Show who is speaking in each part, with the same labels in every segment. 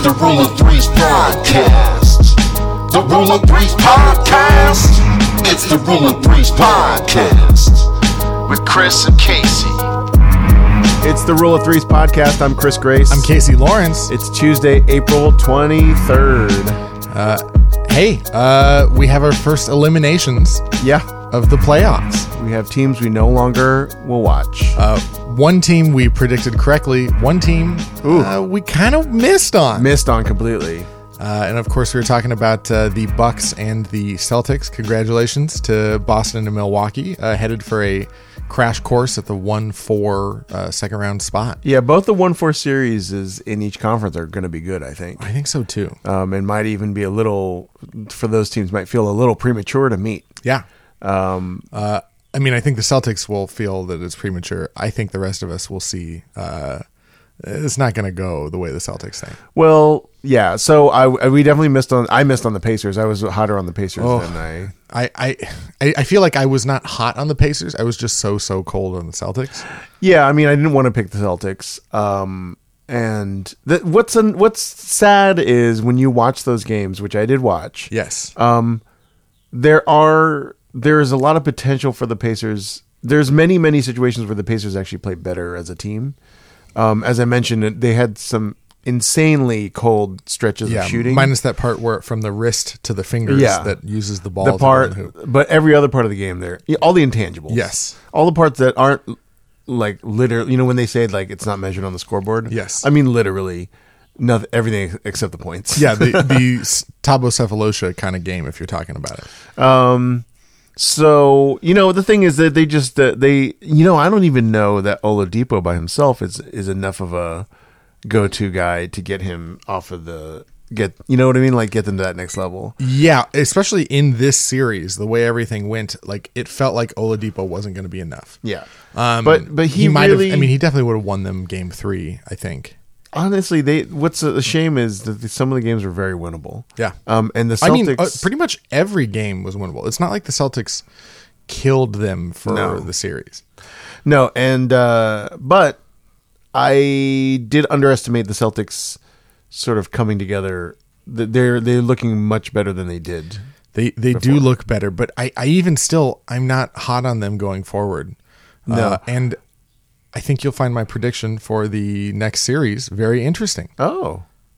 Speaker 1: the Rule of Threes podcast. The Rule of Threes podcast. It's the Rule of Threes podcast with Chris and Casey.
Speaker 2: It's the Rule of Threes podcast. I'm Chris Grace.
Speaker 3: I'm Casey Lawrence.
Speaker 2: It's Tuesday, April 23rd.
Speaker 3: We have our first eliminations
Speaker 2: Yeah,
Speaker 3: of the playoffs.
Speaker 2: we have teams we no longer will watch.
Speaker 3: One team we predicted correctly. One team we kind of missed on.
Speaker 2: Missed on completely.
Speaker 3: And of course, we were talking about the Bucks and the Celtics. Congratulations to Boston and Milwaukee, headed for a crash course at the 1-4 second round spot.
Speaker 2: Yeah, both the 1-4 series in each conference are going to be good, I think.
Speaker 3: I think so too.
Speaker 2: And might even be a little, for those teams, might feel a little premature to meet.
Speaker 3: Yeah. I think the Celtics will feel that it's premature. I think the rest of us will see it's not going to go the way the Celtics think.
Speaker 2: Well, yeah. So we definitely missed on. I missed on the Pacers. I was hotter on the Pacers than
Speaker 3: I feel like I was not hot on the Pacers. I was just so cold on the Celtics.
Speaker 2: Yeah, I mean, I didn't want to pick the Celtics. And what's sad is when you watch those games, which I did watch.
Speaker 3: Yes.
Speaker 2: There is a lot of potential for the Pacers. There's many situations where the Pacers actually play better as a team. As I mentioned, they had some insanely cold stretches of shooting.
Speaker 3: Minus that part where from the wrist to the fingers that uses the ball.
Speaker 2: But every other part of the game there, all the intangibles.
Speaker 3: Yes.
Speaker 2: All the parts that aren't like literally, when they say like it's not measured on the scoreboard.
Speaker 3: Yes.
Speaker 2: I mean literally nothing, everything except the points.
Speaker 3: Yeah, the Thabo Cephalosha kind of game if you're talking about it.
Speaker 2: So, the thing is that I don't even know that Oladipo by himself is enough of a go-to guy to get him off of get them to that next level.
Speaker 3: Yeah, especially in this series, the way everything went, like it felt like Oladipo wasn't going to be enough.
Speaker 2: Yeah.
Speaker 3: But he might have, he definitely would have won them game 3, I think.
Speaker 2: Honestly, what's a shame is that some of the games were very winnable.
Speaker 3: Yeah.
Speaker 2: And the Celtics...
Speaker 3: pretty much every game was winnable. It's not like the Celtics killed them for the series.
Speaker 2: No, and but I did underestimate the Celtics sort of coming together. They're looking much better than they did.
Speaker 3: They do look better, but I even still, I'm not hot on them going forward.
Speaker 2: No.
Speaker 3: And I think you'll find my prediction for the next series very interesting.
Speaker 2: Oh.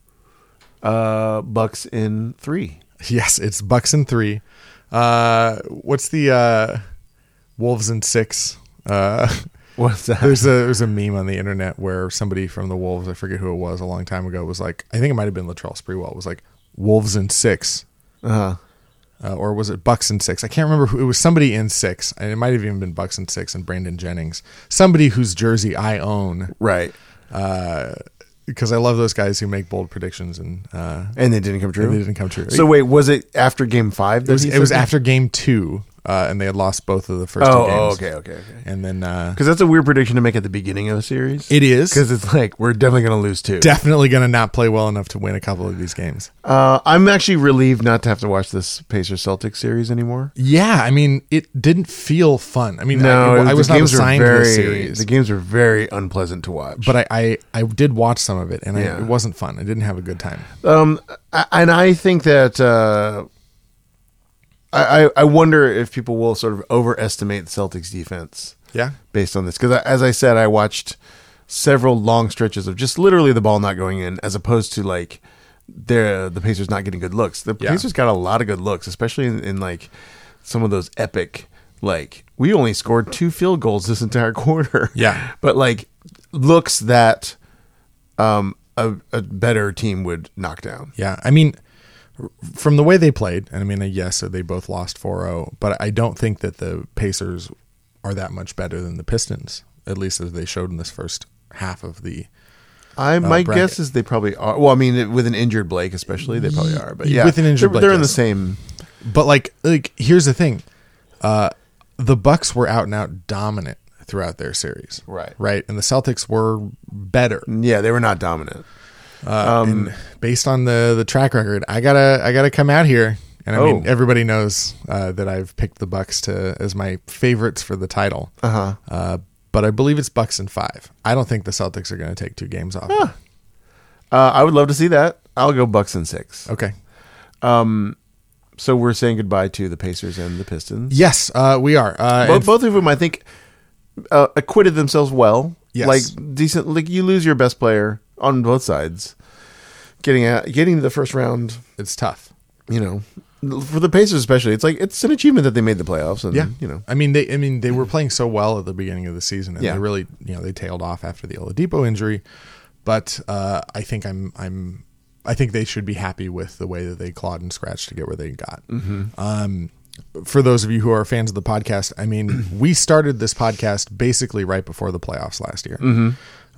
Speaker 2: Bucks in 3.
Speaker 3: Yes, it's Bucks in 3. What's the Wolves in 6?
Speaker 2: What's that?
Speaker 3: There's a meme on the internet where somebody from the Wolves, I forget who it was, a long time ago, was like, I think it might have been Latrell Sprewell, was like, Wolves in 6.
Speaker 2: Uh-huh.
Speaker 3: Or was it Bucks in 6? I can't remember who. It was somebody in 6. And it might have even been Bucks in 6 and Brandon Jennings. Somebody whose jersey I own.
Speaker 2: Right.
Speaker 3: Because I love those guys who make bold predictions. And
Speaker 2: they didn't come true?
Speaker 3: They didn't come true.
Speaker 2: So wait, was it after game 5?
Speaker 3: It was after game 2. And they had lost both of the first 2 games.
Speaker 2: Oh, okay.
Speaker 3: And then...
Speaker 2: Because that's a weird prediction to make at the beginning of a series.
Speaker 3: It is.
Speaker 2: Because it's like, we're definitely going to lose 2.
Speaker 3: Definitely going to not play well enough to win a couple of these games.
Speaker 2: I'm actually relieved not to have to watch this Pacers-Celtics series anymore.
Speaker 3: Yeah, I mean, it didn't feel fun. I mean,
Speaker 2: no,
Speaker 3: I was not assigned to the series.
Speaker 2: The games were very unpleasant to watch.
Speaker 3: But I did watch some of it, and it wasn't fun. I didn't have a good time.
Speaker 2: And I think that... I wonder if people will sort of overestimate the Celtics defense.
Speaker 3: Yeah.
Speaker 2: Based on this. Because as I said, I watched several long stretches of just literally the ball not going in, as opposed to like the Pacers not getting good looks. The Pacers got a lot of good looks, especially in like some of those epic, like we only scored 2 field goals this entire quarter.
Speaker 3: Yeah.
Speaker 2: But like looks that a better team would knock down.
Speaker 3: Yeah. I mean, from the way they played, and I mean, yes, they both lost 4-0, but I don't think that the Pacers are that much better than the Pistons, at least as they showed in this first half of the
Speaker 2: my guess is they probably are. Well, I mean, with an injured Blake especially, they probably are. But yeah,
Speaker 3: with an injured Blake,
Speaker 2: they're in the same.
Speaker 3: But like here's the thing. The Bucks were out and out dominant throughout their series. Right. And the Celtics were better.
Speaker 2: Yeah, they were not dominant.
Speaker 3: And based on the track record, I gotta come out here, and I mean everybody knows that I've picked the Bucks as my favorites for the title. But I believe it's Bucks in 5. I don't think the Celtics are going to take 2 games off.
Speaker 2: I would love to see that. I'll go Bucks in 6.
Speaker 3: Okay.
Speaker 2: So we're saying goodbye to the Pacers and the Pistons.
Speaker 3: Yes, we are.
Speaker 2: Both of them, I think, acquitted themselves well.
Speaker 3: Yes.
Speaker 2: Like decent. Like you lose your best player on both sides. Getting to the first round,
Speaker 3: it's tough.
Speaker 2: You know, for the Pacers especially, it's an achievement that they made the playoffs. And,
Speaker 3: yeah,
Speaker 2: you know,
Speaker 3: I mean they were playing so well at the beginning of the season, and they really, they tailed off after the Oladipo injury. But I think I think they should be happy with the way that they clawed and scratched to get where they got. Mm-hmm. For those of you who are fans of the podcast, I mean, we started this podcast basically right before the playoffs last year. Mm-hmm.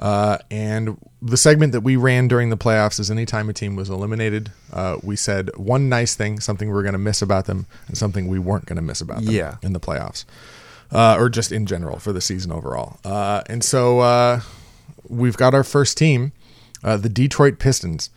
Speaker 3: And the segment that we ran during the playoffs is anytime a team was eliminated, we said one nice thing, something we were going to miss about them, and something we weren't going to miss about them in the playoffs, or just in general for the season overall. And so we've got our first team, the Detroit Pistons.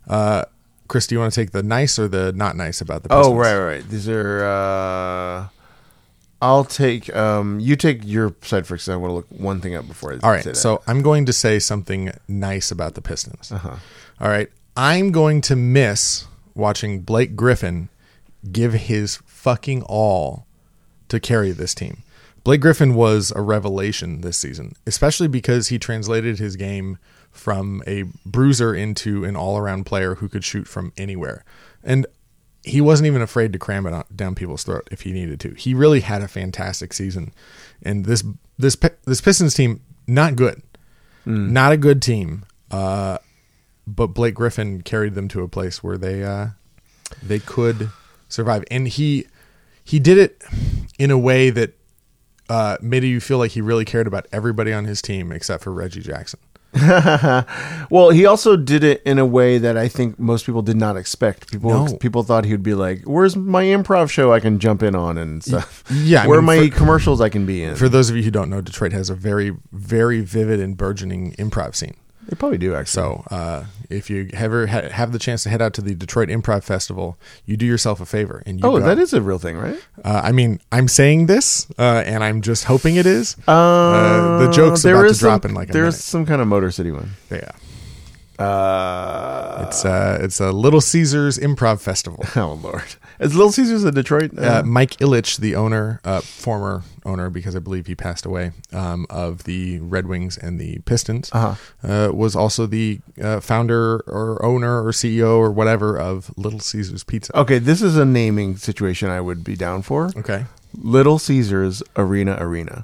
Speaker 3: Chris, do you want to take the nice or the not nice about the Pistons?
Speaker 2: Oh, right. These are... I'll take... you take your side first, because I want to look one thing up before I
Speaker 3: All right,
Speaker 2: say that.
Speaker 3: So I'm going to say something nice about the Pistons. Uh-huh. All right, I'm going to miss watching Blake Griffin give his fucking all to carry this team. Blake Griffin was a revelation this season, especially because he translated his game from a bruiser into an all-around player who could shoot from anywhere. And he wasn't even afraid to cram it down people's throat if he needed to. He really had a fantastic season. And this Pistons team, not good. Not a good team. But Blake Griffin carried them to a place where they could survive. And he did it in a way that made you feel like he really cared about everybody on his team except for Reggie Jackson.
Speaker 2: Well, he also did it in a way that I think most people did not expect. People thought he would be like, "Where's my improv show I can jump in on and stuff?
Speaker 3: Yeah,
Speaker 2: where are my commercials I can be in?"
Speaker 3: For those of you who don't know, Detroit has a very, very vivid and burgeoning improv scene.
Speaker 2: They probably do, actually.
Speaker 3: So if you ever have the chance to head out to the Detroit Improv Festival, you do yourself a favor. And you
Speaker 2: that is a real thing, right?
Speaker 3: I mean, I'm saying this, and I'm just hoping it is. The joke's about to drop in like a minute.
Speaker 2: There's some kind of Motor City one.
Speaker 3: Yeah. It's a Little Caesars Improv Festival.
Speaker 2: Oh, Lord. Is Little Caesars in Detroit?
Speaker 3: Mike Ilitch, the owner, former owner, because I believe he passed away, of the Red Wings and the Pistons, was also the founder or owner or CEO or whatever of Little Caesars Pizza.
Speaker 2: Okay, this is a naming situation I would be down for.
Speaker 3: Okay.
Speaker 2: Little Caesars Arena.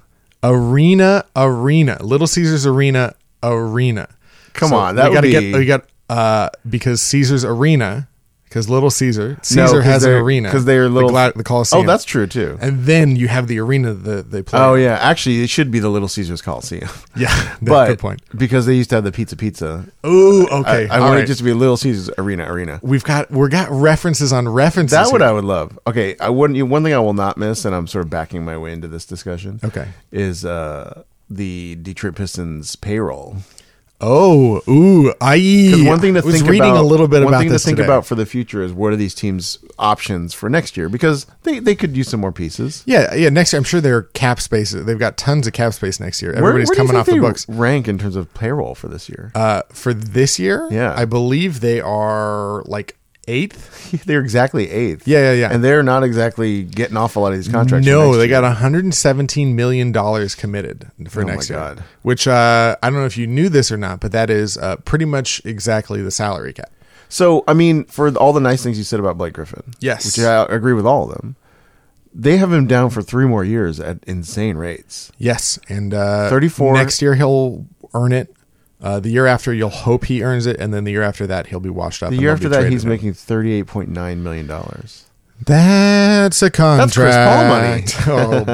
Speaker 3: Little Caesars Arena.
Speaker 2: Come on,
Speaker 3: because Caesar's Arena, because Little Caesar has an arena
Speaker 2: because they're little
Speaker 3: the Coliseum.
Speaker 2: Oh, that's true too.
Speaker 3: And then you have the arena that they play.
Speaker 2: Oh yeah, actually, it should be the Little Caesars Coliseum.
Speaker 3: Yeah,
Speaker 2: but
Speaker 3: good point.
Speaker 2: Because they used to have the pizza.
Speaker 3: Oh, okay.
Speaker 2: I want it just to be Little Caesars Arena.
Speaker 3: We've got references on references.
Speaker 2: That's what I would love. Okay, I wouldn't. One thing I will not miss, and I'm sort of backing my way into this discussion.
Speaker 3: Okay,
Speaker 2: is the Detroit Pistons payroll.
Speaker 3: Oh,
Speaker 2: because one thing to think about,
Speaker 3: reading a little bit about this.
Speaker 2: One thing to think
Speaker 3: today.
Speaker 2: about for the future is what are these teams' options for next year? Because they could use some more pieces.
Speaker 3: Yeah. Next year, I'm sure their cap space. They've got tons of cap space next year. Everybody's coming off the books.
Speaker 2: Rank in terms of payroll for this year.
Speaker 3: For this year,
Speaker 2: yeah,
Speaker 3: I believe they are like 8th.
Speaker 2: They're exactly 8th.
Speaker 3: Yeah.
Speaker 2: And they're not exactly getting off a lot of these contracts.
Speaker 3: No, they got $117 million committed for next year. God. Which I don't know if you knew this or not, but that is pretty much exactly the salary cap.
Speaker 2: So, I mean, for all the nice things you said about Blake Griffin,
Speaker 3: yes,
Speaker 2: which I agree with all of them, they have him down for 3 more years at insane rates.
Speaker 3: Yes, and
Speaker 2: 34
Speaker 3: next year he'll earn it. The year after, you'll hope he earns it, and then the year after that, he'll be washed up.
Speaker 2: The year after that, he's making $38.9 million.
Speaker 3: That's a contract.
Speaker 2: That's Chris Paul
Speaker 3: money.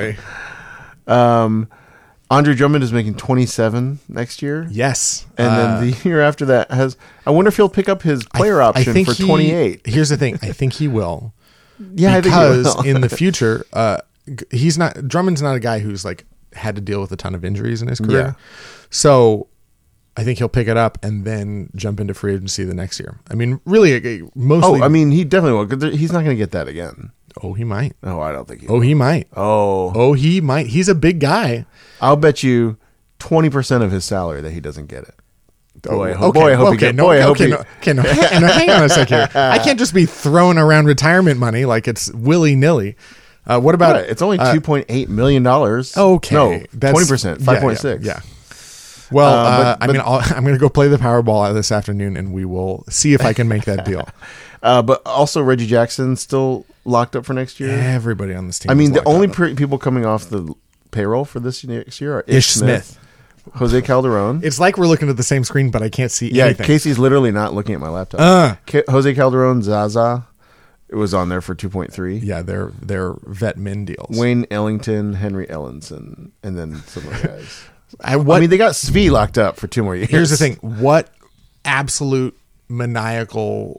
Speaker 2: Oh boy. Andre Drummond is making 27 next year.
Speaker 3: Yes,
Speaker 2: and then the year after that I wonder if he'll pick up his player option for 28.
Speaker 3: Here's the thing: I think he will.
Speaker 2: Yeah,
Speaker 3: because
Speaker 2: I think he will.
Speaker 3: In the future, Drummond's not a guy who's like had to deal with a ton of injuries in his career.
Speaker 2: Yeah.
Speaker 3: So I think he'll pick it up and then jump into free agency the next year. I mean, really, mostly.
Speaker 2: Oh, I mean, he definitely will. Because he's not going to get that again.
Speaker 3: Oh, he might.
Speaker 2: Oh, I don't think he
Speaker 3: will. Oh, he might.
Speaker 2: Oh,
Speaker 3: he might. He's a big guy.
Speaker 2: I'll bet you 20% of his salary that he doesn't get it. Boy, I hope he gets. Boy, I hope he.
Speaker 3: Hang on a sec here. I can't just be throwing around retirement money like it's willy nilly. What about
Speaker 2: It's only $2.8 million.
Speaker 3: Okay,
Speaker 2: no, 20%, 5.6.
Speaker 3: Yeah. Well, I'm going to go play the Powerball this afternoon, and we will see if I can make that deal.
Speaker 2: But also Reggie Jackson still locked up for next year.
Speaker 3: Everybody on this team.
Speaker 2: I mean,
Speaker 3: is
Speaker 2: the only
Speaker 3: locked up.
Speaker 2: people coming off the payroll for this next year are
Speaker 3: Ish Smith.
Speaker 2: Jose Calderon.
Speaker 3: It's like we're looking at the same screen, but I can't see anything.
Speaker 2: Casey's literally not looking at my laptop. Jose Calderon, Zaza, it was on there for 2.3.
Speaker 3: Yeah, they're vet min deals.
Speaker 2: Wayne Ellington, Henry Ellenson, and then some other guys. I mean, they got Svi locked up for 2 more years.
Speaker 3: Here's the thing: what absolute maniacal,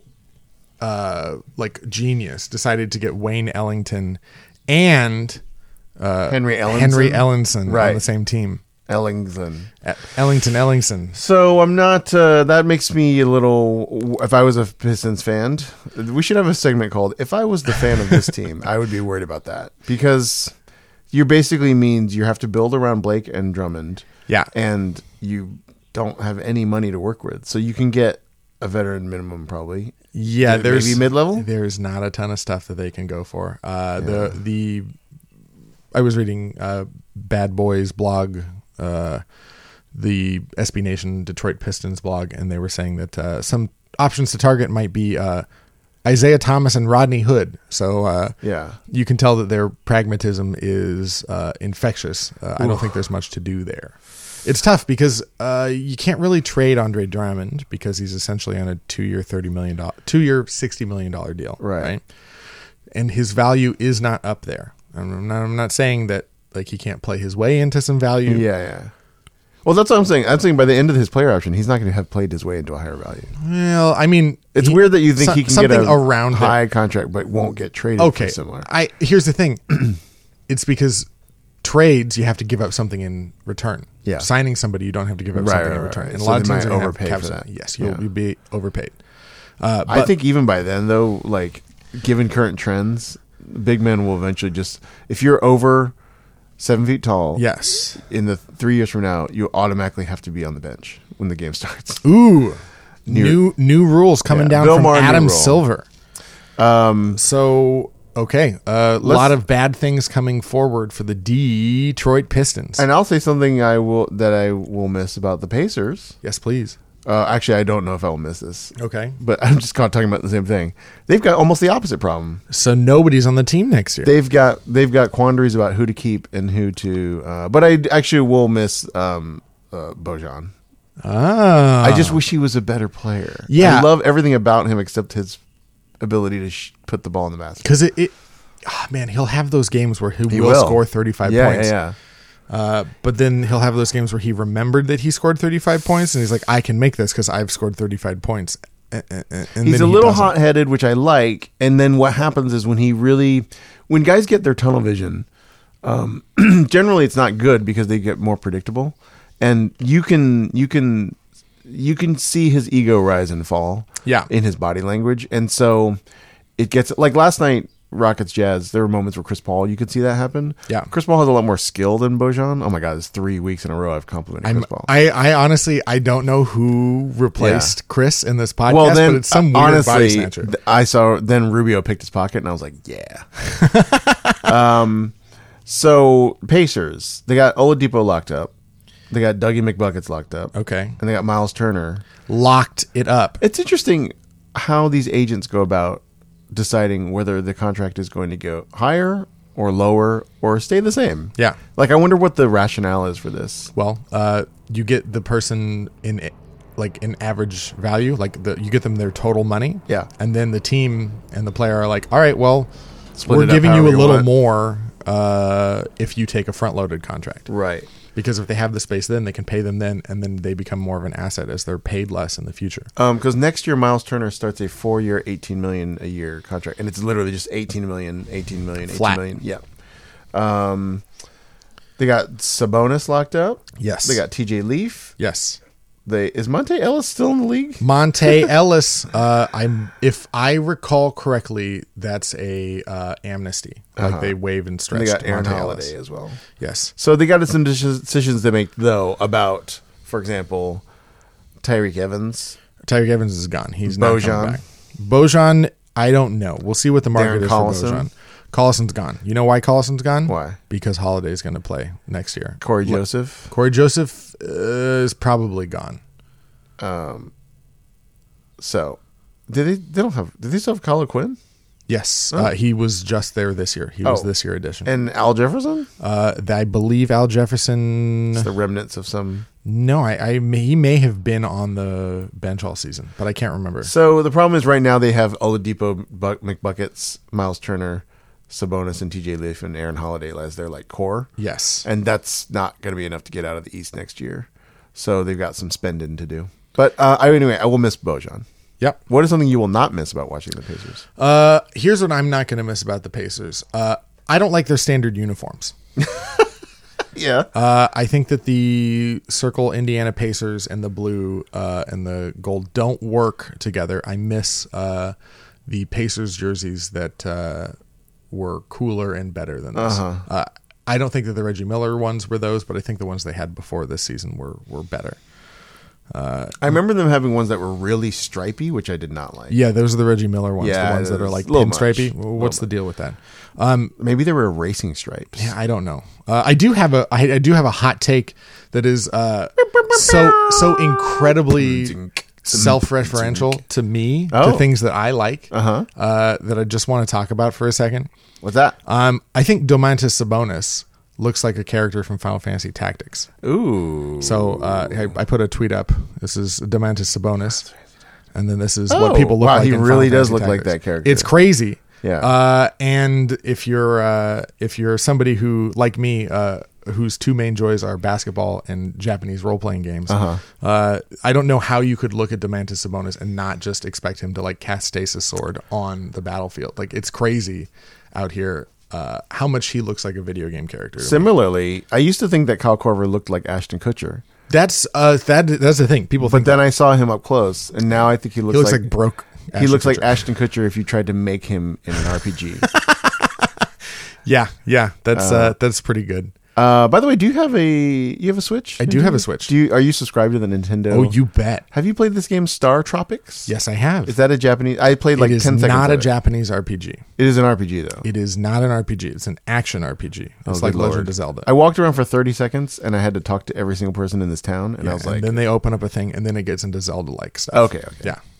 Speaker 3: genius decided to get Wayne Ellington and
Speaker 2: Henry
Speaker 3: Ellenson
Speaker 2: right.
Speaker 3: on the same team? Ellington.
Speaker 2: So I'm not. That makes me a little. If I was a Pistons fan, we should have a segment called "If I Was the Fan of This Team." I would be worried about that because you basically means you have to build around Blake and Drummond.
Speaker 3: Yeah,
Speaker 2: and you don't have any money to work with, so you can get a veteran minimum probably.
Speaker 3: Yeah, there's
Speaker 2: maybe mid-level.
Speaker 3: There's not a ton of stuff that they can go for. I was reading Bad Boys blog. The SB Nation Detroit Pistons blog, and they were saying that some options to target might be Isaiah Thomas and Rodney Hood. So you can tell that their pragmatism is infectious. I don't think there's much to do there. It's tough because you can't really trade Andre Drummond because he's essentially on a 2-year $60 million deal, right? And his value is not up there. I'm not saying that like he can't play his way into some value.
Speaker 2: Yeah. Well, that's what I'm saying. I'm saying by the end of his player option, he's not going to have played his way into a higher value.
Speaker 3: Well, I mean,
Speaker 2: it's weird that you think he can get a
Speaker 3: around
Speaker 2: high contract, but won't get traded for similar.
Speaker 3: Here's the thing. It's because trades, you have to give up something in return.
Speaker 2: Yeah.
Speaker 3: Signing somebody, you don't have to give up something in return. And
Speaker 2: so
Speaker 3: a lot of teams
Speaker 2: might
Speaker 3: are
Speaker 2: overpay for that.
Speaker 3: Yes, you'll be overpaid.
Speaker 2: I think even by then, though, like given current trends, big men will eventually just, if you're over 7 feet tall,
Speaker 3: yes,
Speaker 2: in the 3 years from now, you automatically have to be on the bench when the game starts.
Speaker 3: Ooh, new rules coming down from Adam Silver. Okay, a lot of bad things coming forward for the Detroit Pistons.
Speaker 2: And I'll say something I will miss about the Pacers.
Speaker 3: Yes, please.
Speaker 2: Actually, I don't know if I will miss this.
Speaker 3: Okay.
Speaker 2: But I'm just kind of talking about the same thing. They've got almost the opposite problem.
Speaker 3: So nobody's on the team next year.
Speaker 2: They've got quandaries about who to keep and who to. But I actually will miss Bojan. I just wish he was a better player.
Speaker 3: Yeah.
Speaker 2: I love everything about him except his ability to put the ball in the basket.
Speaker 3: Because he'll have those games where he will score 35 points.
Speaker 2: Yeah.
Speaker 3: But then he'll have those games where he remembered that he scored 35 points and he's like, I can make this because I've scored 35 points. And
Speaker 2: he's a little hot-headed, which I like. And then what happens is when guys get their tunnel vision, generally it's not good because they get more predictable. And you can see his ego rise and fall in his body language. And so it gets like last night, Rockets Jazz, there were moments where Chris Paul, you could see that happen.
Speaker 3: Yeah.
Speaker 2: Chris Paul has a lot more skill than Bojan. Oh my God, it's 3 weeks in a row I've complimented Chris Paul.
Speaker 3: I honestly, I don't know who replaced Chris in this podcast, but it's some weird body snatcher.
Speaker 2: I saw, then Rubio picked his pocket and I was like, yeah. So Pacers, they got Oladipo locked up. They got Dougie McBuckets locked up.
Speaker 3: Okay.
Speaker 2: And they got Miles Turner.
Speaker 3: Locked it up.
Speaker 2: It's interesting how these agents go about deciding whether the contract is going to go higher or lower or stay the same.
Speaker 3: Yeah.
Speaker 2: Like, I wonder what the rationale is for this.
Speaker 3: Well, you get the person in average value, you get them their total money.
Speaker 2: Yeah.
Speaker 3: And then the team and the player are like, all right, well,
Speaker 2: Split
Speaker 3: we're giving you a little
Speaker 2: want.
Speaker 3: more if you take a front-loaded contract.
Speaker 2: Right.
Speaker 3: Because if they have the space then, they can pay them then, and then they become more of an asset as they're paid less in the future.
Speaker 2: Because next year, Miles Turner starts a 4-year, $18 million a year contract, and it's literally just $18 million,
Speaker 3: Flat.
Speaker 2: $18 million. Yeah. They got Sabonis locked up.
Speaker 3: Yes.
Speaker 2: They got TJ Leaf.
Speaker 3: Yes.
Speaker 2: Is Monte Ellis still in the league?
Speaker 3: Monte Ellis, if I recall correctly, that's a amnesty. Like they waived and stretched.
Speaker 2: And they got Aaron
Speaker 3: Monte
Speaker 2: Holiday
Speaker 3: Ellis
Speaker 2: as well.
Speaker 3: Yes.
Speaker 2: So they got some decisions to make, though, about, for example, Tyreek Evans?
Speaker 3: Tyreek Evans is gone. He's not
Speaker 2: Bojan?
Speaker 3: coming back. Bojan, I don't know. We'll see what the market
Speaker 2: Darren
Speaker 3: is
Speaker 2: Collison?
Speaker 3: for Bojan. Collison's gone. You know why Collison's gone?
Speaker 2: Why?
Speaker 3: Because Holiday's going to play next year.
Speaker 2: Corey Joseph?
Speaker 3: Corey Joseph is probably gone.
Speaker 2: So, did they still have Kyle Quinn?
Speaker 3: Yes, he was just there this year. He was this year edition.
Speaker 2: And Al Jefferson?
Speaker 3: I believe Al Jefferson.
Speaker 2: It's the remnants of some.
Speaker 3: No, he may have been on the bench all season, but I can't remember.
Speaker 2: So the problem is right now they have Oladipo, McBuckets, Miles Turner, Sabonis, and TJ Leaf and Aaron Holiday as their like core.
Speaker 3: Yes,
Speaker 2: And that's not going to be enough to get out of the East next year. So they've got some spending to do. But anyway, I will miss Bojan.
Speaker 3: Yep.
Speaker 2: What is something you will not miss about watching the Pacers?
Speaker 3: Here's what I'm not going to miss about the Pacers. I don't like their standard uniforms.
Speaker 2: Yeah.
Speaker 3: I think that the Circle Indiana Pacers and the blue and the gold don't work together. I miss the Pacers jerseys that were cooler and better than this. I don't think that the Reggie Miller ones were those, but I think the ones they had before this season were better.
Speaker 2: I remember them having ones that were really stripy, which I did not like.
Speaker 3: Yeah, those are the Reggie Miller ones,
Speaker 2: Yeah,
Speaker 3: the ones that are
Speaker 2: it's
Speaker 3: like
Speaker 2: a little much.
Speaker 3: pinstripey.
Speaker 2: A little
Speaker 3: What's the deal with that?
Speaker 2: Maybe they were racing stripes.
Speaker 3: Yeah, I don't know. I do have a hot take that is so incredibly self-referential to me, to things that I like, that I just want to talk about for a second.
Speaker 2: What's that?
Speaker 3: I think Domantas Sabonis looks like a character from Final Fantasy Tactics.
Speaker 2: Ooh.
Speaker 3: So I put a tweet up. This is Domantas Sabonis, and then this is what people look
Speaker 2: wow,
Speaker 3: like.
Speaker 2: he
Speaker 3: in
Speaker 2: really
Speaker 3: Final
Speaker 2: does
Speaker 3: Fantasy
Speaker 2: look like
Speaker 3: Tactics.
Speaker 2: that character.
Speaker 3: It's crazy.
Speaker 2: Yeah.
Speaker 3: And if you're somebody who, like me, whose two main joys are basketball and Japanese role-playing games, I don't know how you could look at Domantas Sabonis and not just expect him to like cast Stasis Sword on the battlefield. Like, it's crazy out here how much he looks like a video game character.
Speaker 2: Similarly, I used to think that Kyle Korver looked like Ashton Kutcher.
Speaker 3: That's the thing. People think
Speaker 2: But then I saw him up close, and now I think he looks
Speaker 3: like broke.
Speaker 2: He looks like Ashton Kutcher if you tried to make him in an RPG.
Speaker 3: Yeah, that's pretty good.
Speaker 2: By the way, do you have a Switch?
Speaker 3: I do have a Switch.
Speaker 2: Are you subscribed to the Nintendo?
Speaker 3: Oh, you bet.
Speaker 2: Have you played this game Star Tropics?
Speaker 3: Yes, I have.
Speaker 2: Is that a Japanese? I played like 10 seconds.
Speaker 3: It is not a
Speaker 2: of it.
Speaker 3: Japanese RPG.
Speaker 2: It is an RPG though.
Speaker 3: It is not an RPG. It's an action RPG. It's like
Speaker 2: good Lord.
Speaker 3: Legend of Zelda.
Speaker 2: I walked around for 30 seconds and I had to talk to every single person in this town, and I was like,
Speaker 3: then they open up a thing, and then it gets into Zelda-like stuff.
Speaker 2: Okay.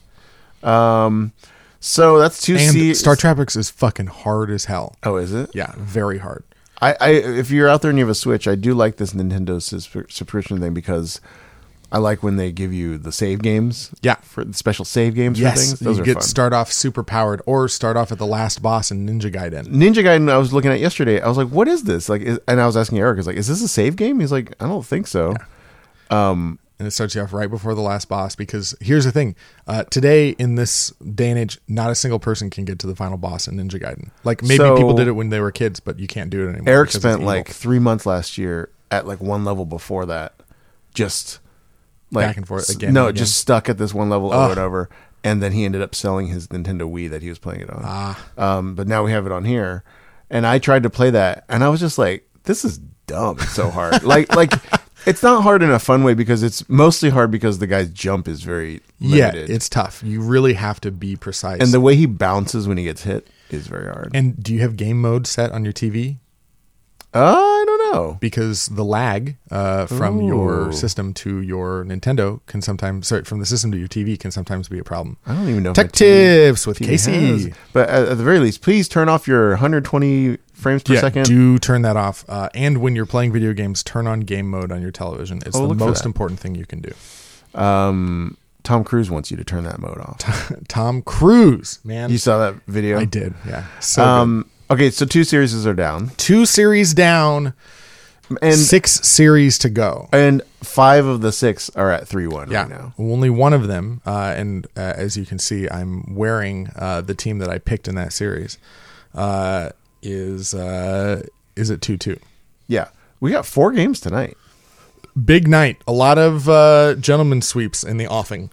Speaker 3: Yeah.
Speaker 2: So that's two
Speaker 3: And
Speaker 2: C.
Speaker 3: Star Tropics is fucking hard as hell.
Speaker 2: Oh, is it?
Speaker 3: Yeah, very hard.
Speaker 2: I if you're out there and you have a Switch, I do like this Nintendo subscription thing because I like when they give you the save games.
Speaker 3: Yeah.
Speaker 2: For the special save games for
Speaker 3: Yes,
Speaker 2: things. Those
Speaker 3: you
Speaker 2: are
Speaker 3: get
Speaker 2: fun.
Speaker 3: start off super powered or start off at the last boss in Ninja Gaiden.
Speaker 2: Ninja Gaiden I was looking at yesterday. I was like, what is this? Like, and I was asking Eric, I was like, is this a save game? He's like, I don't think so.
Speaker 3: And it starts you off right before the last boss, because here's the thing. Today, in this day and age, not a single person can get to the final boss in Ninja Gaiden. Like, maybe
Speaker 2: So-
Speaker 3: people did it when they were kids, but you can't do it anymore.
Speaker 2: Eric
Speaker 3: because it's
Speaker 2: spent
Speaker 3: evil.
Speaker 2: like 3 months last year at like one level before that, just like
Speaker 3: Back and forth again
Speaker 2: No,
Speaker 3: and again.
Speaker 2: just stuck at this one level over and over. And then he ended up selling his Nintendo Wii that he was playing it on. But now we have it on here, and I tried to play that, and I was just like, "This is dumb. It's so hard." like it's not hard in a fun way because it's mostly hard because the guy's jump is very limited.
Speaker 3: Yeah, it's tough. You really have to be precise.
Speaker 2: And the way he bounces when he gets hit is very hard.
Speaker 3: And do you have game mode set on your TV?
Speaker 2: I don't know.
Speaker 3: Because the lag from your system to your Nintendo can sometimes, from the system to your TV can sometimes be a problem.
Speaker 2: I don't even know. if my
Speaker 3: Tech tips with
Speaker 2: TV
Speaker 3: Casey.
Speaker 2: has. But at the very least, please turn off your 120 frames per second.
Speaker 3: Do turn that off. And when you're playing video games, turn on game mode on your television. It's the
Speaker 2: look for
Speaker 3: most
Speaker 2: that.
Speaker 3: important thing you can do.
Speaker 2: Tom Cruise wants you to turn that mode off.
Speaker 3: Tom Cruise, man.
Speaker 2: You saw that video?
Speaker 3: I did, yeah. So good.
Speaker 2: Okay, so 2 series are down.
Speaker 3: 2 series down,
Speaker 2: And
Speaker 3: 6 series to go.
Speaker 2: and 5 of the 6 are at 3-1
Speaker 3: Yeah,
Speaker 2: right now.
Speaker 3: only one of them, and as you can see, I'm wearing the team that I picked in that series. Is at 2-2.
Speaker 2: Yeah. We got 4 games tonight.
Speaker 3: Big night. A lot of gentlemen's sweeps in the offing.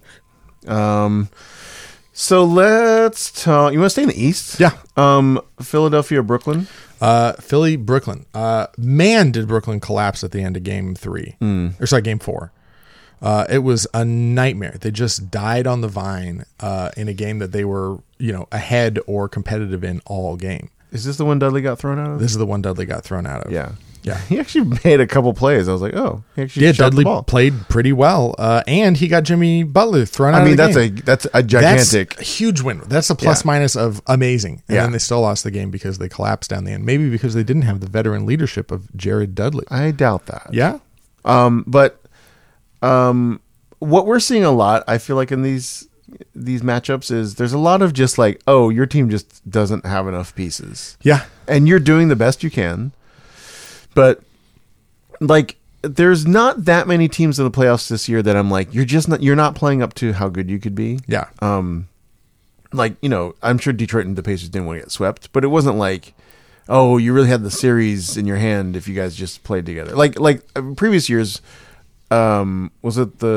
Speaker 2: So let's talk. You want to stay in the East?
Speaker 3: Yeah.
Speaker 2: Philadelphia, Brooklyn.
Speaker 3: Philly, Brooklyn. Man, did Brooklyn collapse at the end of game 3. Or sorry, game 4. It was a nightmare. They just died on the vine in a game that they were, ahead or competitive in all game.
Speaker 2: Is this the one Dudley got thrown out of?
Speaker 3: This is the one Dudley got thrown out of.
Speaker 2: Yeah.
Speaker 3: Yeah.
Speaker 2: He actually made a couple plays. I was like, oh, he actually shot
Speaker 3: Dudley
Speaker 2: the ball.
Speaker 3: played pretty well. And he got Jimmy Butler thrown out of the game.
Speaker 2: That's a gigantic.
Speaker 3: That's a huge win. That's a plus minus of amazing. And
Speaker 2: Yeah.
Speaker 3: then they still lost the game because they collapsed down the end. Maybe because they didn't have the veteran leadership of Jared Dudley.
Speaker 2: I doubt that.
Speaker 3: Yeah.
Speaker 2: But what we're seeing a lot, I feel like in these matchups is there's a lot of just like, oh, your team just doesn't have enough pieces.
Speaker 3: Yeah.
Speaker 2: And you're doing the best you can. But like there's not that many teams in the playoffs this year that I'm like, you're not playing up to how good you could be.
Speaker 3: Yeah.
Speaker 2: Like, I'm sure Detroit and the Pacers didn't want to get swept, but it wasn't like, oh, you really had the series in your hand if you guys just played together. Like previous years, was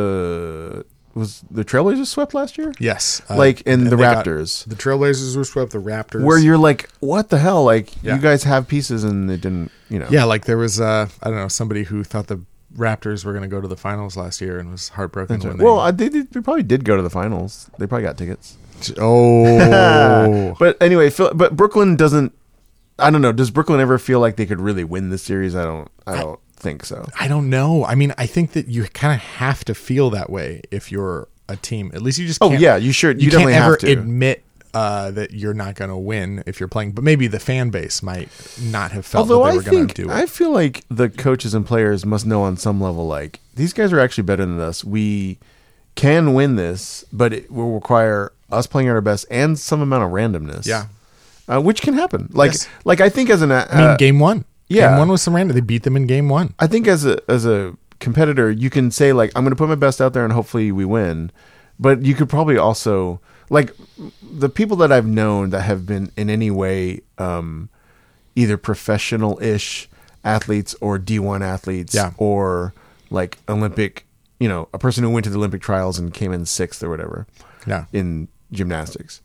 Speaker 2: the Trailblazers swept last year?
Speaker 3: Yes.
Speaker 2: And the Raptors.
Speaker 3: The Trailblazers were swept, the Raptors.
Speaker 2: Where you're like, what the hell? Like,
Speaker 3: Yeah.
Speaker 2: you guys have pieces and they didn't,
Speaker 3: Yeah, like there was, I don't know, somebody who thought the Raptors were going to go to the finals last year and was heartbroken. When
Speaker 2: they probably did go to the finals. They probably got tickets.
Speaker 3: Oh.
Speaker 2: But anyway, but Brooklyn doesn't, I don't know. Does Brooklyn ever feel like they could really win this series? I don't think so.
Speaker 3: I don't know. I mean, I think that you kind of have to feel that way if you're a team. At least you just can't.
Speaker 2: Oh, yeah, you should. You
Speaker 3: can't
Speaker 2: definitely
Speaker 3: ever
Speaker 2: have to.
Speaker 3: admit that you're not going to win if you're playing. But maybe the fan base might not have felt
Speaker 2: Although
Speaker 3: that they were going to do it.
Speaker 2: I feel like the coaches and players must know on some level, like, these guys are actually better than us. We can win this, but it will require us playing at our best and some amount of randomness.
Speaker 3: Yeah.
Speaker 2: Which can happen. Like,
Speaker 3: Yes.
Speaker 2: like I think as an...
Speaker 3: game one.
Speaker 2: yeah.
Speaker 3: Game one was some random. They beat them in game one.
Speaker 2: I think as a competitor, you can say, like, I'm going to put my best out there and hopefully we win. But you could probably also... Like, the people that I've known that have been in any way either professional-ish athletes or D1 athletes
Speaker 3: Yeah.
Speaker 2: or, like, Olympic... a person who went to the Olympic trials and came in 6th or whatever
Speaker 3: Yeah.
Speaker 2: in gymnastics.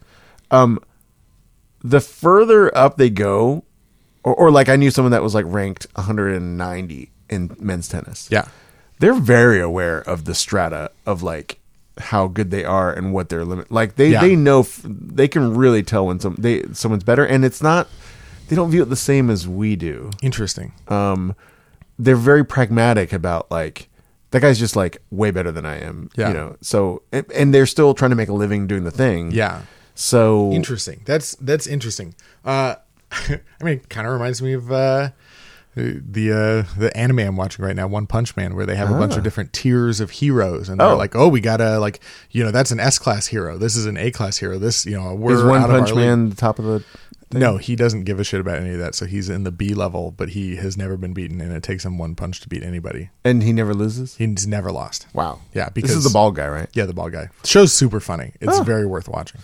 Speaker 2: The further up they go... Or like I knew someone that was like ranked 190 in men's tennis.
Speaker 3: Yeah.
Speaker 2: They're very aware of the strata of like how good they are and what their limit. Like they know they can really tell when someone's better, and it's not. They don't view it the same as we do.
Speaker 3: Interesting.
Speaker 2: They're very pragmatic about like that guy's just like way better than I am.
Speaker 3: Yeah.
Speaker 2: So and they're still trying to make a living doing the thing.
Speaker 3: Yeah.
Speaker 2: So
Speaker 3: Interesting. That's interesting. I mean, it kind of reminds me of the anime I'm watching right now, One Punch Man, where they have a bunch of different tiers of heroes, and they're like, "Oh, we gotta like, that's an S-class hero. This is an A-class hero. This, we're
Speaker 2: is One
Speaker 3: out of
Speaker 2: Punch
Speaker 3: our
Speaker 2: Man
Speaker 3: league."
Speaker 2: the top of the thing?
Speaker 3: No, he doesn't give a shit about any of that. So he's in the B level, but he has never been beaten, and it takes him one punch to beat anybody.
Speaker 2: And he never loses?
Speaker 3: He's never lost.
Speaker 2: Wow.
Speaker 3: Yeah, because
Speaker 2: this is the bald guy, right?
Speaker 3: Yeah, the bald guy. The show's super funny. It's very worth watching.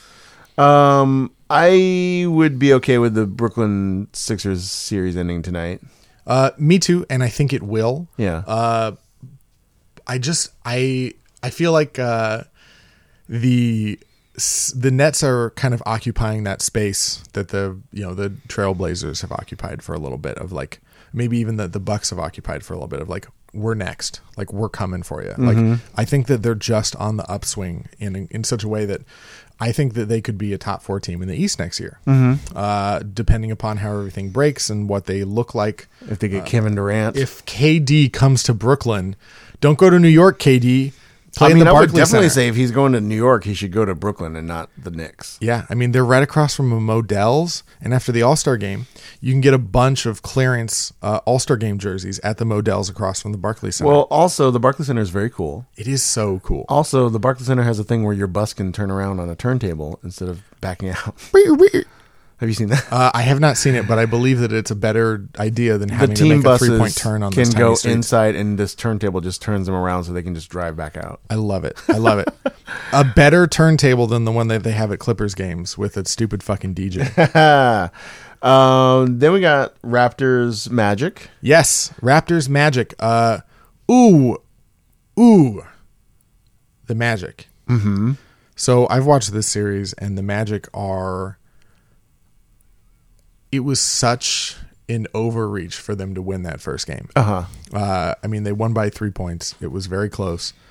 Speaker 2: I would be okay with the Brooklyn Sixers series ending tonight.
Speaker 3: Me too, and I think it will.
Speaker 2: Yeah.
Speaker 3: I feel like the Nets are kind of occupying that space that the Trailblazers have occupied for a little bit, of like maybe even the Bucks have occupied for a little bit, of like, we're next, like we're coming for you.
Speaker 2: Mm-hmm.
Speaker 3: Like I think that they're just on the upswing in such a way that I think that they could be a top 4 team in the East next year, depending upon how everything breaks and what they look like.
Speaker 2: If they get Kevin Durant.
Speaker 3: If KD comes to Brooklyn, don't go to New York, KD. Play in the
Speaker 2: I would
Speaker 3: Barclays
Speaker 2: definitely
Speaker 3: Center.
Speaker 2: say if he's going to New York, he should go to Brooklyn and not the Knicks.
Speaker 3: Yeah, I mean, they're right across from a Modell's, and after the All-Star game, you can get a bunch of clearance All-Star game jerseys at the Modell's across from the Barclays Center.
Speaker 2: Well, also, the Barclays Center is very cool.
Speaker 3: It is so cool.
Speaker 2: Also, the Barclays Center has a thing where your bus can turn around on a turntable instead of backing out. Have you seen that?
Speaker 3: I have not seen it, but I believe that it's a better idea than
Speaker 2: The
Speaker 3: having to
Speaker 2: team
Speaker 3: make a
Speaker 2: buses
Speaker 3: 3-point turn on
Speaker 2: can
Speaker 3: this
Speaker 2: go
Speaker 3: tiny street.
Speaker 2: inside, and this turntable just turns them around so they can just drive back out.
Speaker 3: I love it. I love it. A better turntable than the one that they have at Clippers games with its stupid fucking DJ.
Speaker 2: Then we got Raptors Magic.
Speaker 3: Yes, Raptors Magic. Ooh, the Magic. Mm-hmm. So I've watched this series, and the Magic are. It was such an overreach for them to win that first game. I mean, they won by 3 points. It was very close.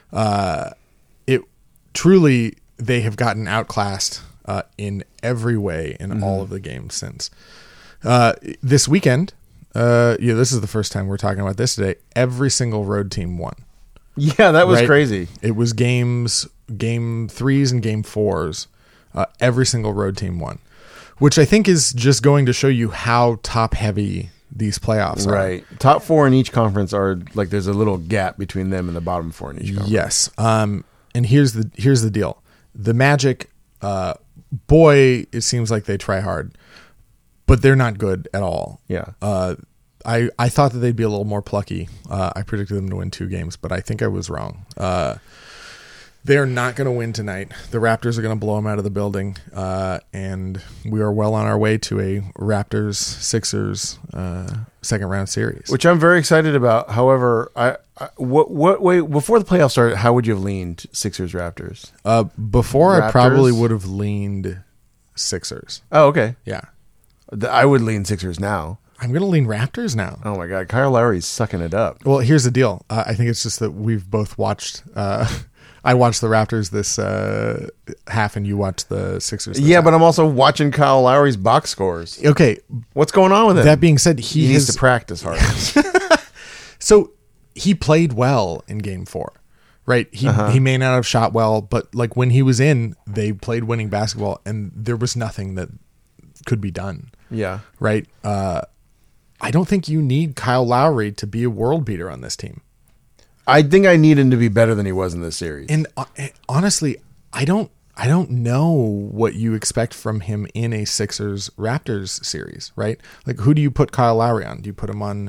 Speaker 3: It truly, they have gotten outclassed in every way in all of the games since. This weekend, this is the first time we're talking about this today. Every single road team won.
Speaker 2: Yeah, that was crazy.
Speaker 3: It was game 3s and game 4s. Every single road team won, which I think is just going to show you how top heavy these playoffs are.
Speaker 2: Right. Top 4 in each conference are like, there's a little gap between them and the bottom 4 in each conference.
Speaker 3: Yes. And here's the deal. The Magic, boy, it seems like they try hard, but they're not good at all.
Speaker 2: Yeah.
Speaker 3: I thought that they'd be a little more plucky. I predicted them to win 2 games, but I think I was wrong. They're not going to win tonight. The Raptors are going to blow them out of the building, and we are well on our way to a Raptors-Sixers second round series,
Speaker 2: which I'm very excited about. However, before the playoffs started, how would you have leaned Sixers-Raptors?
Speaker 3: Before,
Speaker 2: Raptors?
Speaker 3: I probably would have leaned Sixers.
Speaker 2: Oh, okay.
Speaker 3: Yeah.
Speaker 2: I would lean Sixers now.
Speaker 3: I'm going to lean Raptors now.
Speaker 2: Oh, my God. Kyle Lowry's sucking it up.
Speaker 3: Well, here's the deal. I think it's just that we've both watched... I watched the Raptors this half, and you watched the Sixers.
Speaker 2: Yeah,
Speaker 3: half.
Speaker 2: but I'm also watching Kyle Lowry's box scores.
Speaker 3: Okay.
Speaker 2: What's going on with him?
Speaker 3: That being said, he
Speaker 2: needs to practice hard.
Speaker 3: So he played well in game 4, right? He may not have shot well, but like when he was in, they played winning basketball, and there was nothing that could be done.
Speaker 2: Yeah.
Speaker 3: Right? I don't think you need Kyle Lowry to be a world beater on this team.
Speaker 2: I think I need him to be better than he was in this series.
Speaker 3: And honestly, I don't know what you expect from him in a Sixers Raptors series, right? Like, who do you put Kyle Lowry on? Do you put him on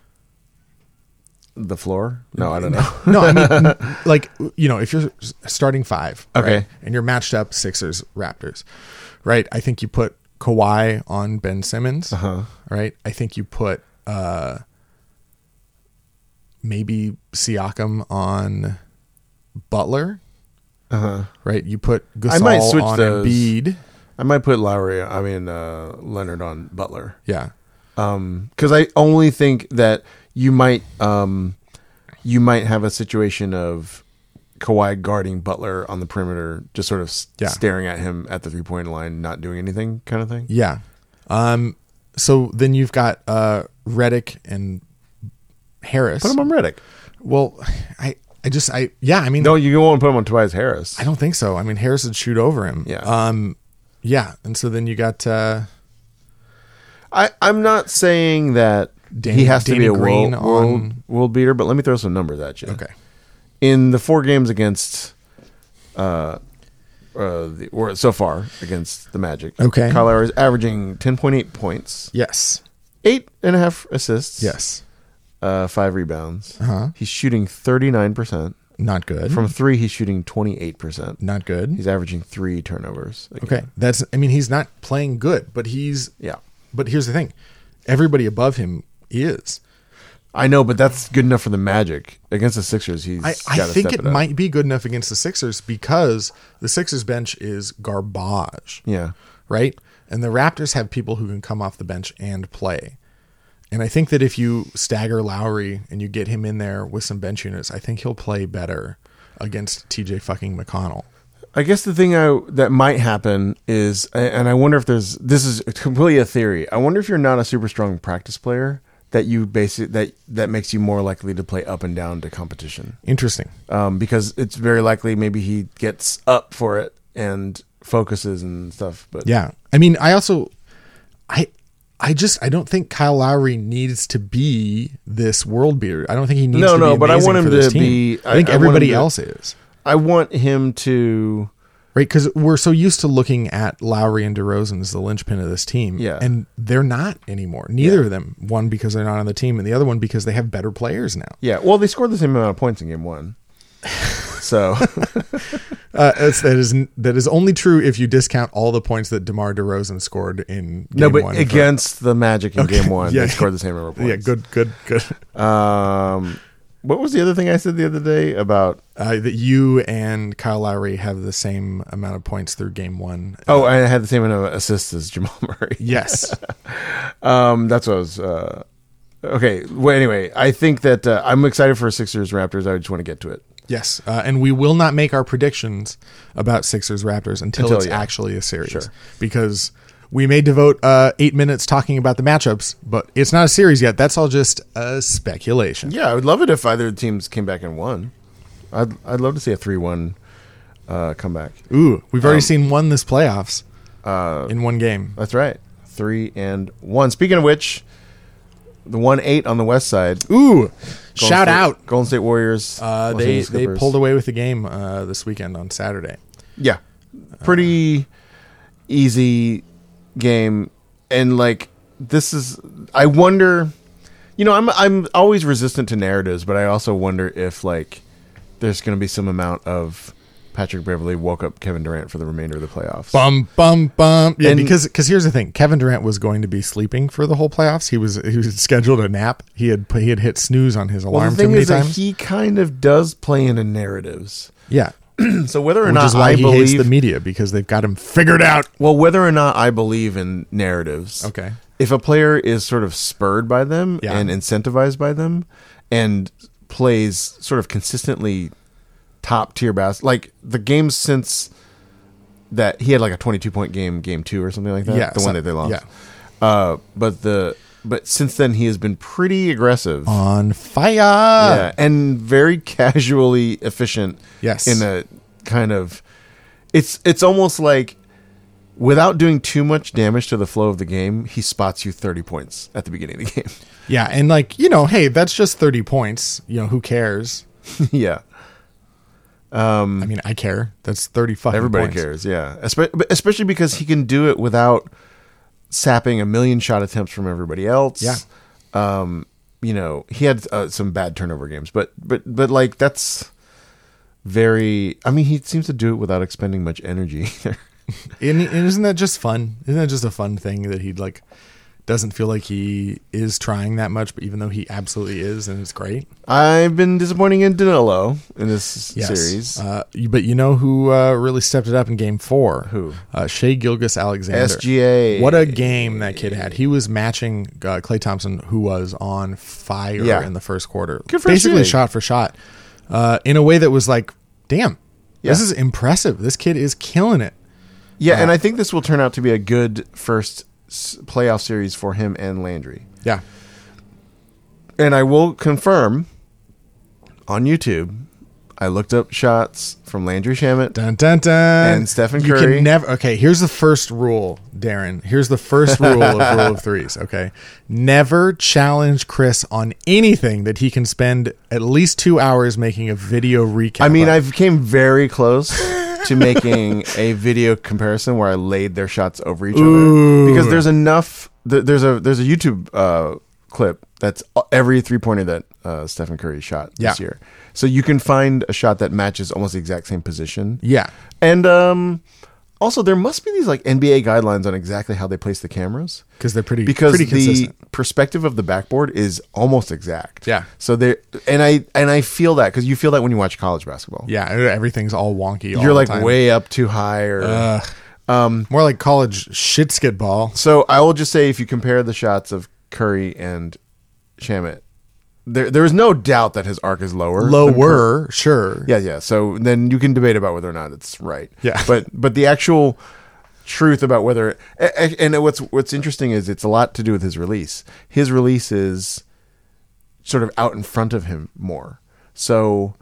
Speaker 2: the floor? No, I don't know.
Speaker 3: No, I mean, like, if you're starting 5,
Speaker 2: okay,
Speaker 3: right, and you're matched up Sixers Raptors, right? I think you put Kawhi on Ben Simmons, right? I think you put maybe Siakam on Butler, right? You put Gasol
Speaker 2: I might switch
Speaker 3: on
Speaker 2: those.
Speaker 3: Embiid.
Speaker 2: I might put Leonard on Butler.
Speaker 3: Yeah.
Speaker 2: Because I only think that you might have a situation of Kawhi guarding Butler on the perimeter, just sort of staring at him at the 3-point line, not doing anything kind of thing.
Speaker 3: Yeah. So then you've got Redick and Harris.
Speaker 2: Put him on Redick.
Speaker 3: Well, I mean,
Speaker 2: no, you won't put him on Tobias Harris.
Speaker 3: I don't think so. I mean, Harris would shoot over him.
Speaker 2: Yeah.
Speaker 3: Yeah. And so then you got,
Speaker 2: I'm not saying that he has to be a world beater, but let me throw some numbers at you.
Speaker 3: Okay.
Speaker 2: In the 4 games against, so far against the Magic,
Speaker 3: okay,
Speaker 2: Kyle Lowry is averaging 10.8 points.
Speaker 3: Yes.
Speaker 2: 8.5 assists.
Speaker 3: Yes.
Speaker 2: 5 rebounds. He's shooting 39%.
Speaker 3: Not good.
Speaker 2: From 3, he's shooting 28%.
Speaker 3: Not good.
Speaker 2: He's averaging 3 turnovers.
Speaker 3: Okay. He's not playing good, but but here's the thing. Everybody above him is.
Speaker 2: I know, but that's good enough for the Magic. Against the Sixers, I
Speaker 3: think it might be good enough against the Sixers because the Sixers bench is garbage.
Speaker 2: Yeah.
Speaker 3: Right? And the Raptors have people who can come off the bench and play. And I think that if you stagger Lowry and you get him in there with some bench units, I think he'll play better against TJ fucking McConnell.
Speaker 2: I guess the thing that might happen is, and I wonder if this is completely a theory. I wonder if you're not a super strong practice player, that you that makes you more likely to play up and down to competition.
Speaker 3: Interesting.
Speaker 2: Because it's very likely maybe he gets up for it and focuses and stuff. But
Speaker 3: yeah, I mean, I don't think Kyle Lowry needs to be this world beater. I don't think he needs to be
Speaker 2: but I want him to
Speaker 3: team.
Speaker 2: be.
Speaker 3: I think everybody else is.
Speaker 2: I want him to.
Speaker 3: Right, because we're so used to looking at Lowry and DeRozan as the linchpin of this team.
Speaker 2: Yeah.
Speaker 3: And they're not anymore. Neither of them. One, because they're not on the team, and the other one because they have better players now.
Speaker 2: Yeah, well, they scored the same amount of points in game 1. So
Speaker 3: that is only true if you discount all the points that DeMar DeRozan scored in game 1.
Speaker 2: No, but against the Magic in game 1, they scored the same number of points.
Speaker 3: Yeah, good.
Speaker 2: What was the other thing I said the other day about
Speaker 3: that you and Kyle Lowry have the same amount of points through game 1?
Speaker 2: I had the same amount of assists as Jamal Murray.
Speaker 3: Yes.
Speaker 2: That's what I was. Okay. Well, anyway, I think that I'm excited for Sixers Raptors. I just want to get to it.
Speaker 3: Yes, and we will not make our predictions about Sixers-Raptors until it's
Speaker 2: yeah.
Speaker 3: actually a series.
Speaker 2: Sure.
Speaker 3: Because we may devote 8 minutes talking about the matchups, but it's not a series yet. That's all just speculation.
Speaker 2: Yeah, I would love it if either teams came back and won. I'd love to see a 3-1 comeback.
Speaker 3: Ooh, we've already seen one this playoffs in one game.
Speaker 2: That's right. 3-1. Speaking of which, the 1-8 on the west side.
Speaker 3: Ooh, shout out.
Speaker 2: Golden State Warriors.
Speaker 3: They pulled away with the game this weekend on Saturday.
Speaker 2: Yeah. Pretty easy game. And like, this is, I wonder, I'm always resistant to narratives, but I also wonder if like there's going to be some amount of Patrick Beverley woke up Kevin Durant for the remainder of the playoffs.
Speaker 3: Bum, bum, bum. Yeah, because here's the thing. Kevin Durant was going to be sleeping for the whole playoffs. He was scheduled a nap. He had hit snooze on his alarm too many times.
Speaker 2: He kind of does play into narratives.
Speaker 3: Yeah.
Speaker 2: So whether or
Speaker 3: Which
Speaker 2: not
Speaker 3: is why
Speaker 2: I
Speaker 3: he
Speaker 2: believe
Speaker 3: hates the media, because they've got him figured out.
Speaker 2: Well, whether or not I believe in narratives.
Speaker 3: Okay.
Speaker 2: If a player is sort of spurred by them and incentivized by them and plays sort of consistently top tier basketball, like the games since that, he had like a 22-point game 2 or something like that.
Speaker 3: Yeah,
Speaker 2: the one that they lost.
Speaker 3: Yeah.
Speaker 2: But since then he has been pretty aggressive,
Speaker 3: On fire.
Speaker 2: yeah, and very casually efficient.
Speaker 3: Yes.
Speaker 2: In a kind of, it's almost like without doing too much damage to the flow of the game, he spots you 30 points at the beginning of the game.
Speaker 3: Yeah, and like, hey, that's just 30 points. Who cares?
Speaker 2: Yeah.
Speaker 3: I mean, I care. That's 30 fucking
Speaker 2: Everybody
Speaker 3: points.
Speaker 2: cares, yeah. Especially because he can do it without sapping a million shot attempts from everybody else.
Speaker 3: Yeah.
Speaker 2: He had some bad turnover games, but like that's very. I mean, he seems to do it without expending much energy either.
Speaker 3: And isn't that just fun? Isn't that just a fun thing that he like doesn't feel like he is trying that much, but even though he absolutely is, and it's great.
Speaker 2: I've been disappointing in Danilo in this series.
Speaker 3: But you know who really stepped it up in Game 4?
Speaker 2: Who?
Speaker 3: Shai Gilgeous-Alexander.
Speaker 2: SGA.
Speaker 3: What a game that kid had. He was matching Klay Thompson, who was on fire in the first quarter.
Speaker 2: Good for
Speaker 3: Basically
Speaker 2: SGA.
Speaker 3: shot for shot in a way that was like, damn, this
Speaker 2: Yeah.
Speaker 3: is impressive. This kid is killing it.
Speaker 2: Yeah, and I think this will turn out to be a good first playoff series for him and Landry.
Speaker 3: Yeah.
Speaker 2: And I will confirm on YouTube, I looked up shots from Landry Shamet.
Speaker 3: Dun, dun, dun.
Speaker 2: And Stephen
Speaker 3: You
Speaker 2: Curry.
Speaker 3: can never. Okay, here's the first rule, Darren. Here's the first rule of threes. Okay, never challenge Chris on anything that he can spend at least 2 hours making a video recap.
Speaker 2: I mean,
Speaker 3: of.
Speaker 2: I've came very close to making a video comparison where I laid their shots over each other, because there's enough. There's a YouTube clip that's every 3-pointer that Stephen Curry shot this year. So you can find a shot that matches almost the exact same position.
Speaker 3: Yeah.
Speaker 2: And also there must be these like NBA guidelines on exactly how they place the cameras,
Speaker 3: because they're pretty
Speaker 2: the
Speaker 3: consistent.
Speaker 2: perspective of the backboard is almost exact.
Speaker 3: Yeah.
Speaker 2: So there, and I feel that, because you feel that when you watch college basketball.
Speaker 3: Yeah, everything's all wonky.
Speaker 2: You're like way up too high, or
Speaker 3: more like college shit skid ball.
Speaker 2: so I will just say, if you compare the shots of Curry and Shamet, there is no doubt that his arc is lower.
Speaker 3: Sure.
Speaker 2: Yeah. So then you can debate about whether or not it's right.
Speaker 3: Yeah.
Speaker 2: But the actual truth about whether, and what's interesting is it's a lot to do with his release. His release is sort of out in front of him more. So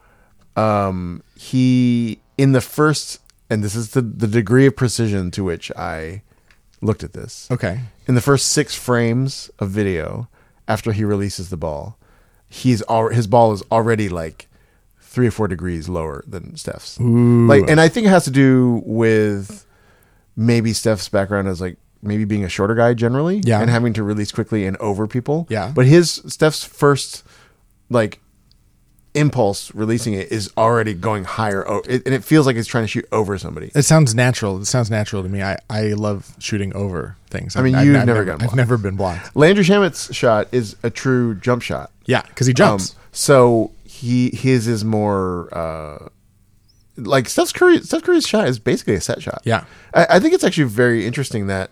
Speaker 2: he, in the first, and this is the degree of precision to which I looked at this.
Speaker 3: Okay.
Speaker 2: In the first 6 frames of video after he releases the ball, his ball is already like 3 or 4 degrees lower than Steph's.
Speaker 3: Ooh.
Speaker 2: Like, and I think it has to do with maybe Steph's background as like maybe being a shorter guy generally, and having to release quickly and over people.
Speaker 3: Yeah.
Speaker 2: But Steph's first like impulse releasing it is already going higher, and it feels like it's trying to shoot over somebody.
Speaker 3: It sounds natural. It sounds natural to me. I love shooting over things.
Speaker 2: I mean,
Speaker 3: I've
Speaker 2: never gotten blocked.
Speaker 3: I've never been blocked.
Speaker 2: Landry Shamet's shot is a true jump shot.
Speaker 3: Yeah, because he jumps.
Speaker 2: So his is more like Steph Curry's shot is basically a set shot.
Speaker 3: Yeah.
Speaker 2: I think it's actually very interesting that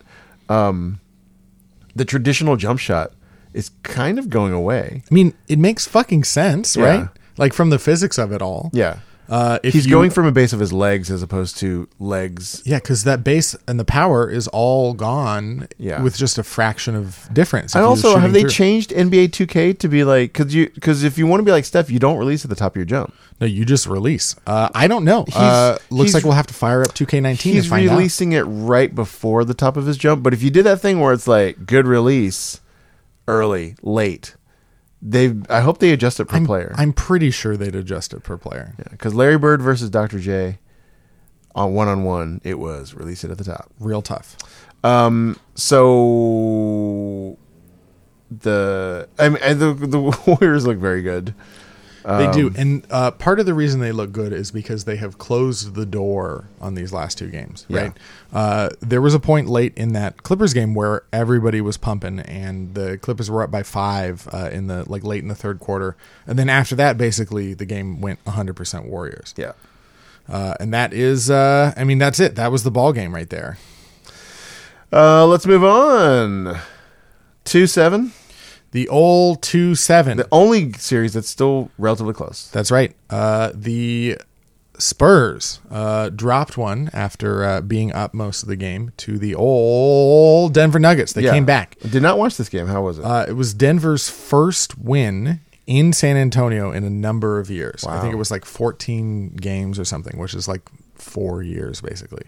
Speaker 2: the traditional jump shot is kind of going away.
Speaker 3: I mean, it makes fucking sense, right? Like from the physics of it all.
Speaker 2: Yeah.
Speaker 3: If
Speaker 2: He's going from a base of his legs as opposed to legs.
Speaker 3: Yeah, because that base and the power is all gone with just a fraction of difference.
Speaker 2: And also, have they changed NBA 2K to be like, because if you want to be like Steph, you don't release at the top of your jump.
Speaker 3: No, you just release. I don't know. Looks like we'll have to fire up 2K19
Speaker 2: He's
Speaker 3: to find out.
Speaker 2: releasing it right before the top of his jump. But if you did that thing where it's like, good release, early, late, I hope they adjust it per player.
Speaker 3: I'm pretty sure they'd adjust it per player.
Speaker 2: Yeah, because Larry Bird versus Dr. J on one-on-one, it was release it at the top.
Speaker 3: Real tough.
Speaker 2: So the Warriors look very good.
Speaker 3: They do, and part of the reason they look good is because they have closed the door on these last two games. Right? There was a point late in that Clippers game where everybody was pumping, and the Clippers were up by 5 in the late in the third quarter, and then after that, basically the game went 100% Warriors.
Speaker 2: Yeah,
Speaker 3: and that is, that's it. That was the ball game right there.
Speaker 2: Let's move on. 2-7.
Speaker 3: The old 2-7.
Speaker 2: The only series that's still relatively close.
Speaker 3: That's right. The Spurs dropped one after being up most of the game to the old Denver Nuggets. They came back.
Speaker 2: I did not watch this game. How was it?
Speaker 3: It was Denver's first win in San Antonio in a number of years.
Speaker 2: Wow.
Speaker 3: I think it was like 14 games or something, which is like 4 years basically.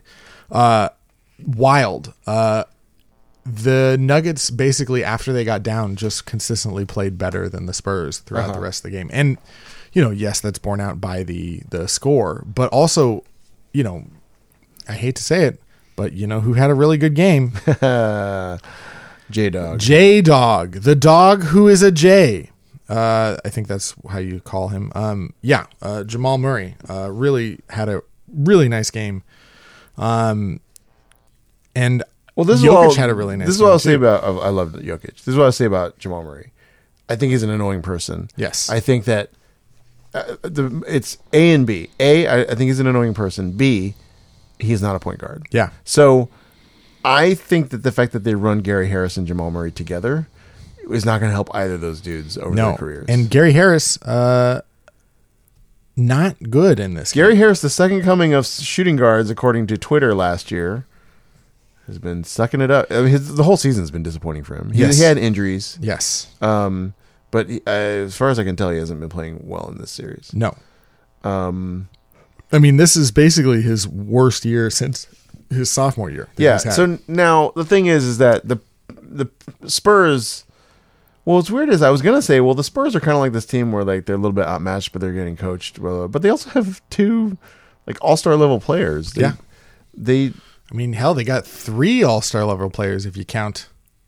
Speaker 3: Wild. The Nuggets basically, after they got down, just consistently played better than the Spurs throughout the rest of the game. And, yes, that's borne out by the score. But also, I hate to say it, but who had a really good game?
Speaker 2: J-Dog.
Speaker 3: J-Dog. The dog who is a J. I think that's how you call him. Jamal Murray really had a really nice game. And...
Speaker 2: Well, this
Speaker 3: Jokic had a really nice.
Speaker 2: This is what I'll say about. I love Jokic. This is what I'll say about Jamal Murray. I think he's an annoying person.
Speaker 3: Yes,
Speaker 2: I think that it's A and B. A, I think he's an annoying person. B, he's not a point guard.
Speaker 3: Yeah.
Speaker 2: So I think that the fact that they run Gary Harris and Jamal Murray together is not going to help either of those dudes over their careers.
Speaker 3: And Gary Harris, not good in this.
Speaker 2: Gary
Speaker 3: game.
Speaker 2: Harris, the second coming of shooting guards, according to Twitter last year, has been sucking it up. I mean, the whole season's been disappointing for him. He had injuries.
Speaker 3: Yes.
Speaker 2: But as far as I can tell, he hasn't been playing well in this series.
Speaker 3: No. This is basically his worst year since his sophomore year.
Speaker 2: Yeah. So now the thing is that the Spurs. Well, what's weird is I was gonna say, well, the Spurs are kind of like this team where they're a little bit outmatched, but they're getting coached well. But they also have 2 all-star level players. They
Speaker 3: they got 3 all-star level players if you count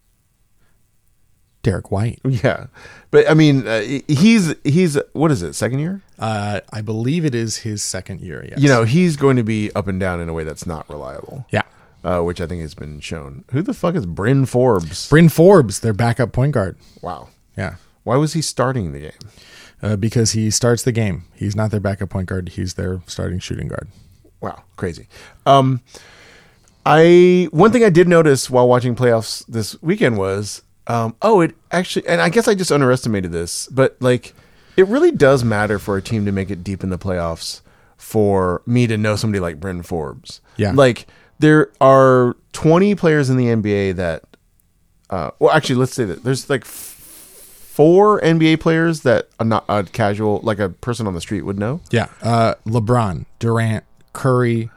Speaker 3: Derek White.
Speaker 2: Yeah. But he's what is it, second year?
Speaker 3: I believe it is his second year, yes.
Speaker 2: He's going to be up and down in a way that's not reliable.
Speaker 3: Yeah.
Speaker 2: Which I think has been shown. Who the fuck is Bryn Forbes?
Speaker 3: Bryn Forbes, their backup point guard.
Speaker 2: Wow.
Speaker 3: Yeah.
Speaker 2: Why was he starting the game?
Speaker 3: Because he starts the game. He's not their backup point guard. He's their starting shooting guard.
Speaker 2: Wow. Crazy. One thing I did notice while watching playoffs this weekend was, it actually, and I guess I just underestimated this, but it really does matter for a team to make it deep in the playoffs for me to know somebody like Bryn Forbes.
Speaker 3: Yeah.
Speaker 2: There are 20 players in the NBA that, let's say that there's 4 NBA players that are not a casual, like a person on the street would know.
Speaker 3: Yeah. LeBron, Durant, Curry.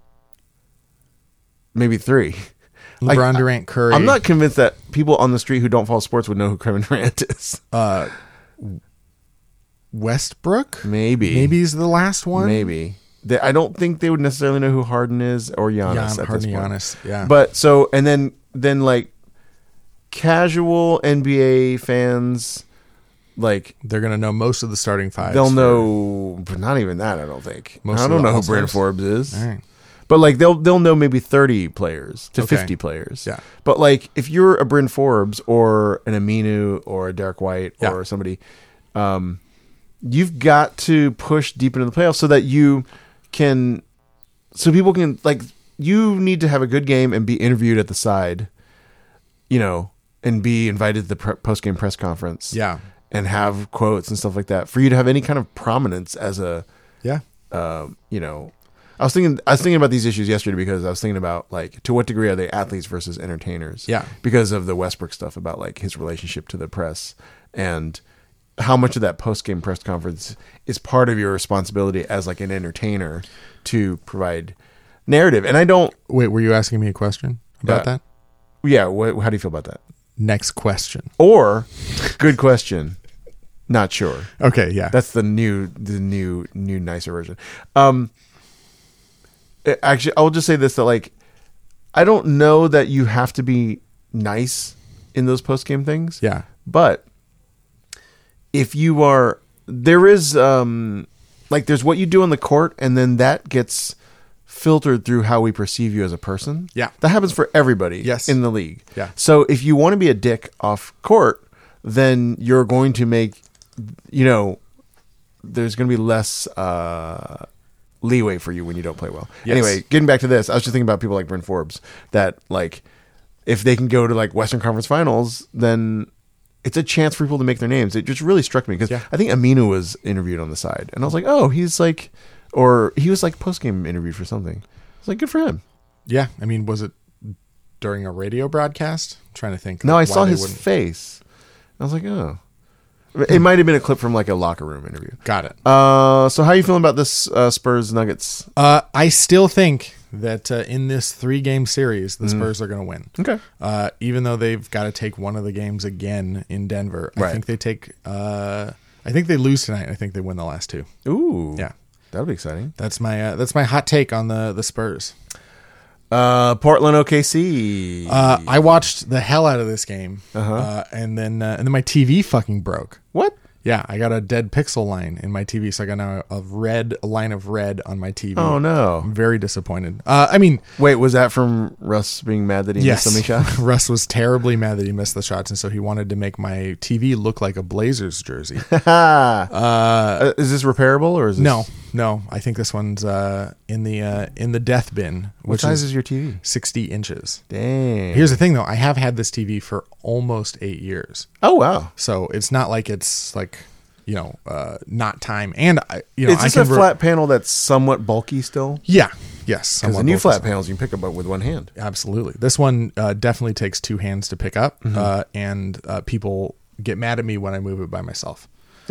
Speaker 2: Maybe 3.
Speaker 3: LeBron, Durant, Curry.
Speaker 2: I'm not convinced that people on the street who don't follow sports would know who Kevin Durant is.
Speaker 3: Westbrook?
Speaker 2: Maybe
Speaker 3: he's the last one.
Speaker 2: Maybe. I don't think they would necessarily know who Harden is or Giannis at this point.
Speaker 3: Giannis, yeah.
Speaker 2: But so, and then casual NBA fans,
Speaker 3: they're gonna know most of the starting 5.
Speaker 2: They'll know, but not even that. I don't think. I don't know who Bryn Forbes is.
Speaker 3: All right.
Speaker 2: But they'll know maybe 30 players to 50 players.
Speaker 3: Yeah.
Speaker 2: But if you're a Bryn Forbes or an Aminu or a Derek White or somebody, you've got to push deep into the playoffs so that people can you need to have a good game and be interviewed at the side, and be invited to the post-game press conference.
Speaker 3: Yeah.
Speaker 2: and have quotes and stuff like that, for you to have any kind of prominence as a,
Speaker 3: Yeah.
Speaker 2: you know, I was thinking about these issues yesterday because I was thinking about like, to what degree are they athletes versus entertainers?
Speaker 3: Yeah.
Speaker 2: Because of the Westbrook stuff about like his relationship to the press, and how much of that post-game press conference is part of your responsibility as like an entertainer to provide narrative. And I don't.
Speaker 3: Wait, were you asking me a question about that?
Speaker 2: Yeah. How do you feel about that?
Speaker 3: Next question.
Speaker 2: Or, good question. Not sure.
Speaker 3: Okay. Yeah.
Speaker 2: That's the new nicer version. Actually, I will just say this, that like, I don't know that you have to be nice in those post game things.
Speaker 3: Yeah.
Speaker 2: But if you are, there is like, there's what you do on the court, and then that gets filtered through how we perceive you as a person.
Speaker 3: Yeah.
Speaker 2: That happens for everybody.
Speaker 3: Yes.
Speaker 2: In the league.
Speaker 3: Yeah.
Speaker 2: So if you want to be a dick off court, then you're going to make, you know, there's going to be less leeway for you when you don't play well.
Speaker 3: Yes.
Speaker 2: Anyway, getting back to this, I was just thinking about people like Bryn Forbes, that like, if they can go to like Western Conference Finals, then it's a chance for people to make their names. It just really struck me because I think Aminu was interviewed on the side, and I was like, oh, he's like, or he was like post-game interviewed for something. It's like, good for him.
Speaker 3: Yeah. I mean, was it during a radio broadcast? I'm trying to think.
Speaker 2: No, I saw his face. I was like, oh. It might have been a clip from like a locker room interview.
Speaker 3: Got it.
Speaker 2: So how are you feeling about this Spurs Nuggets?
Speaker 3: I still think that in this 3-game series, the Spurs are going to win.
Speaker 2: Okay.
Speaker 3: Even though they've got to take one of the games again in Denver.
Speaker 2: Right.
Speaker 3: I think they take. I think they lose tonight. I think they win the last 2.
Speaker 2: Ooh.
Speaker 3: Yeah.
Speaker 2: That'll be exciting.
Speaker 3: That's my hot take on the Spurs.
Speaker 2: Portland OKC.
Speaker 3: I watched the hell out of this game, and then my TV fucking broke.
Speaker 2: What?
Speaker 3: Yeah, I got a dead pixel line in my TV, so I got now a line of red on my TV.
Speaker 2: Oh no!
Speaker 3: I'm very disappointed. I mean,
Speaker 2: wait, was that from Russ being mad that he missed so many shots?
Speaker 3: Russ was terribly mad that he missed the shots, and so he wanted to make my TV look like a Blazers jersey.
Speaker 2: Is this repairable or is this...
Speaker 3: No. I think this one's in the death bin.
Speaker 2: What size is your TV?
Speaker 3: 60 inches.
Speaker 2: Dang.
Speaker 3: Here's the thing, though. I have had this TV for almost 8 years.
Speaker 2: Oh wow!
Speaker 3: So it's not like it's like, not time. And
Speaker 2: is this a flat panel that's somewhat bulky still?
Speaker 3: Yeah. Yes.
Speaker 2: Because the new flat panels you can pick up with one hand.
Speaker 3: Absolutely. This one definitely takes 2 hands to pick up, and people get mad at me when I move it by myself.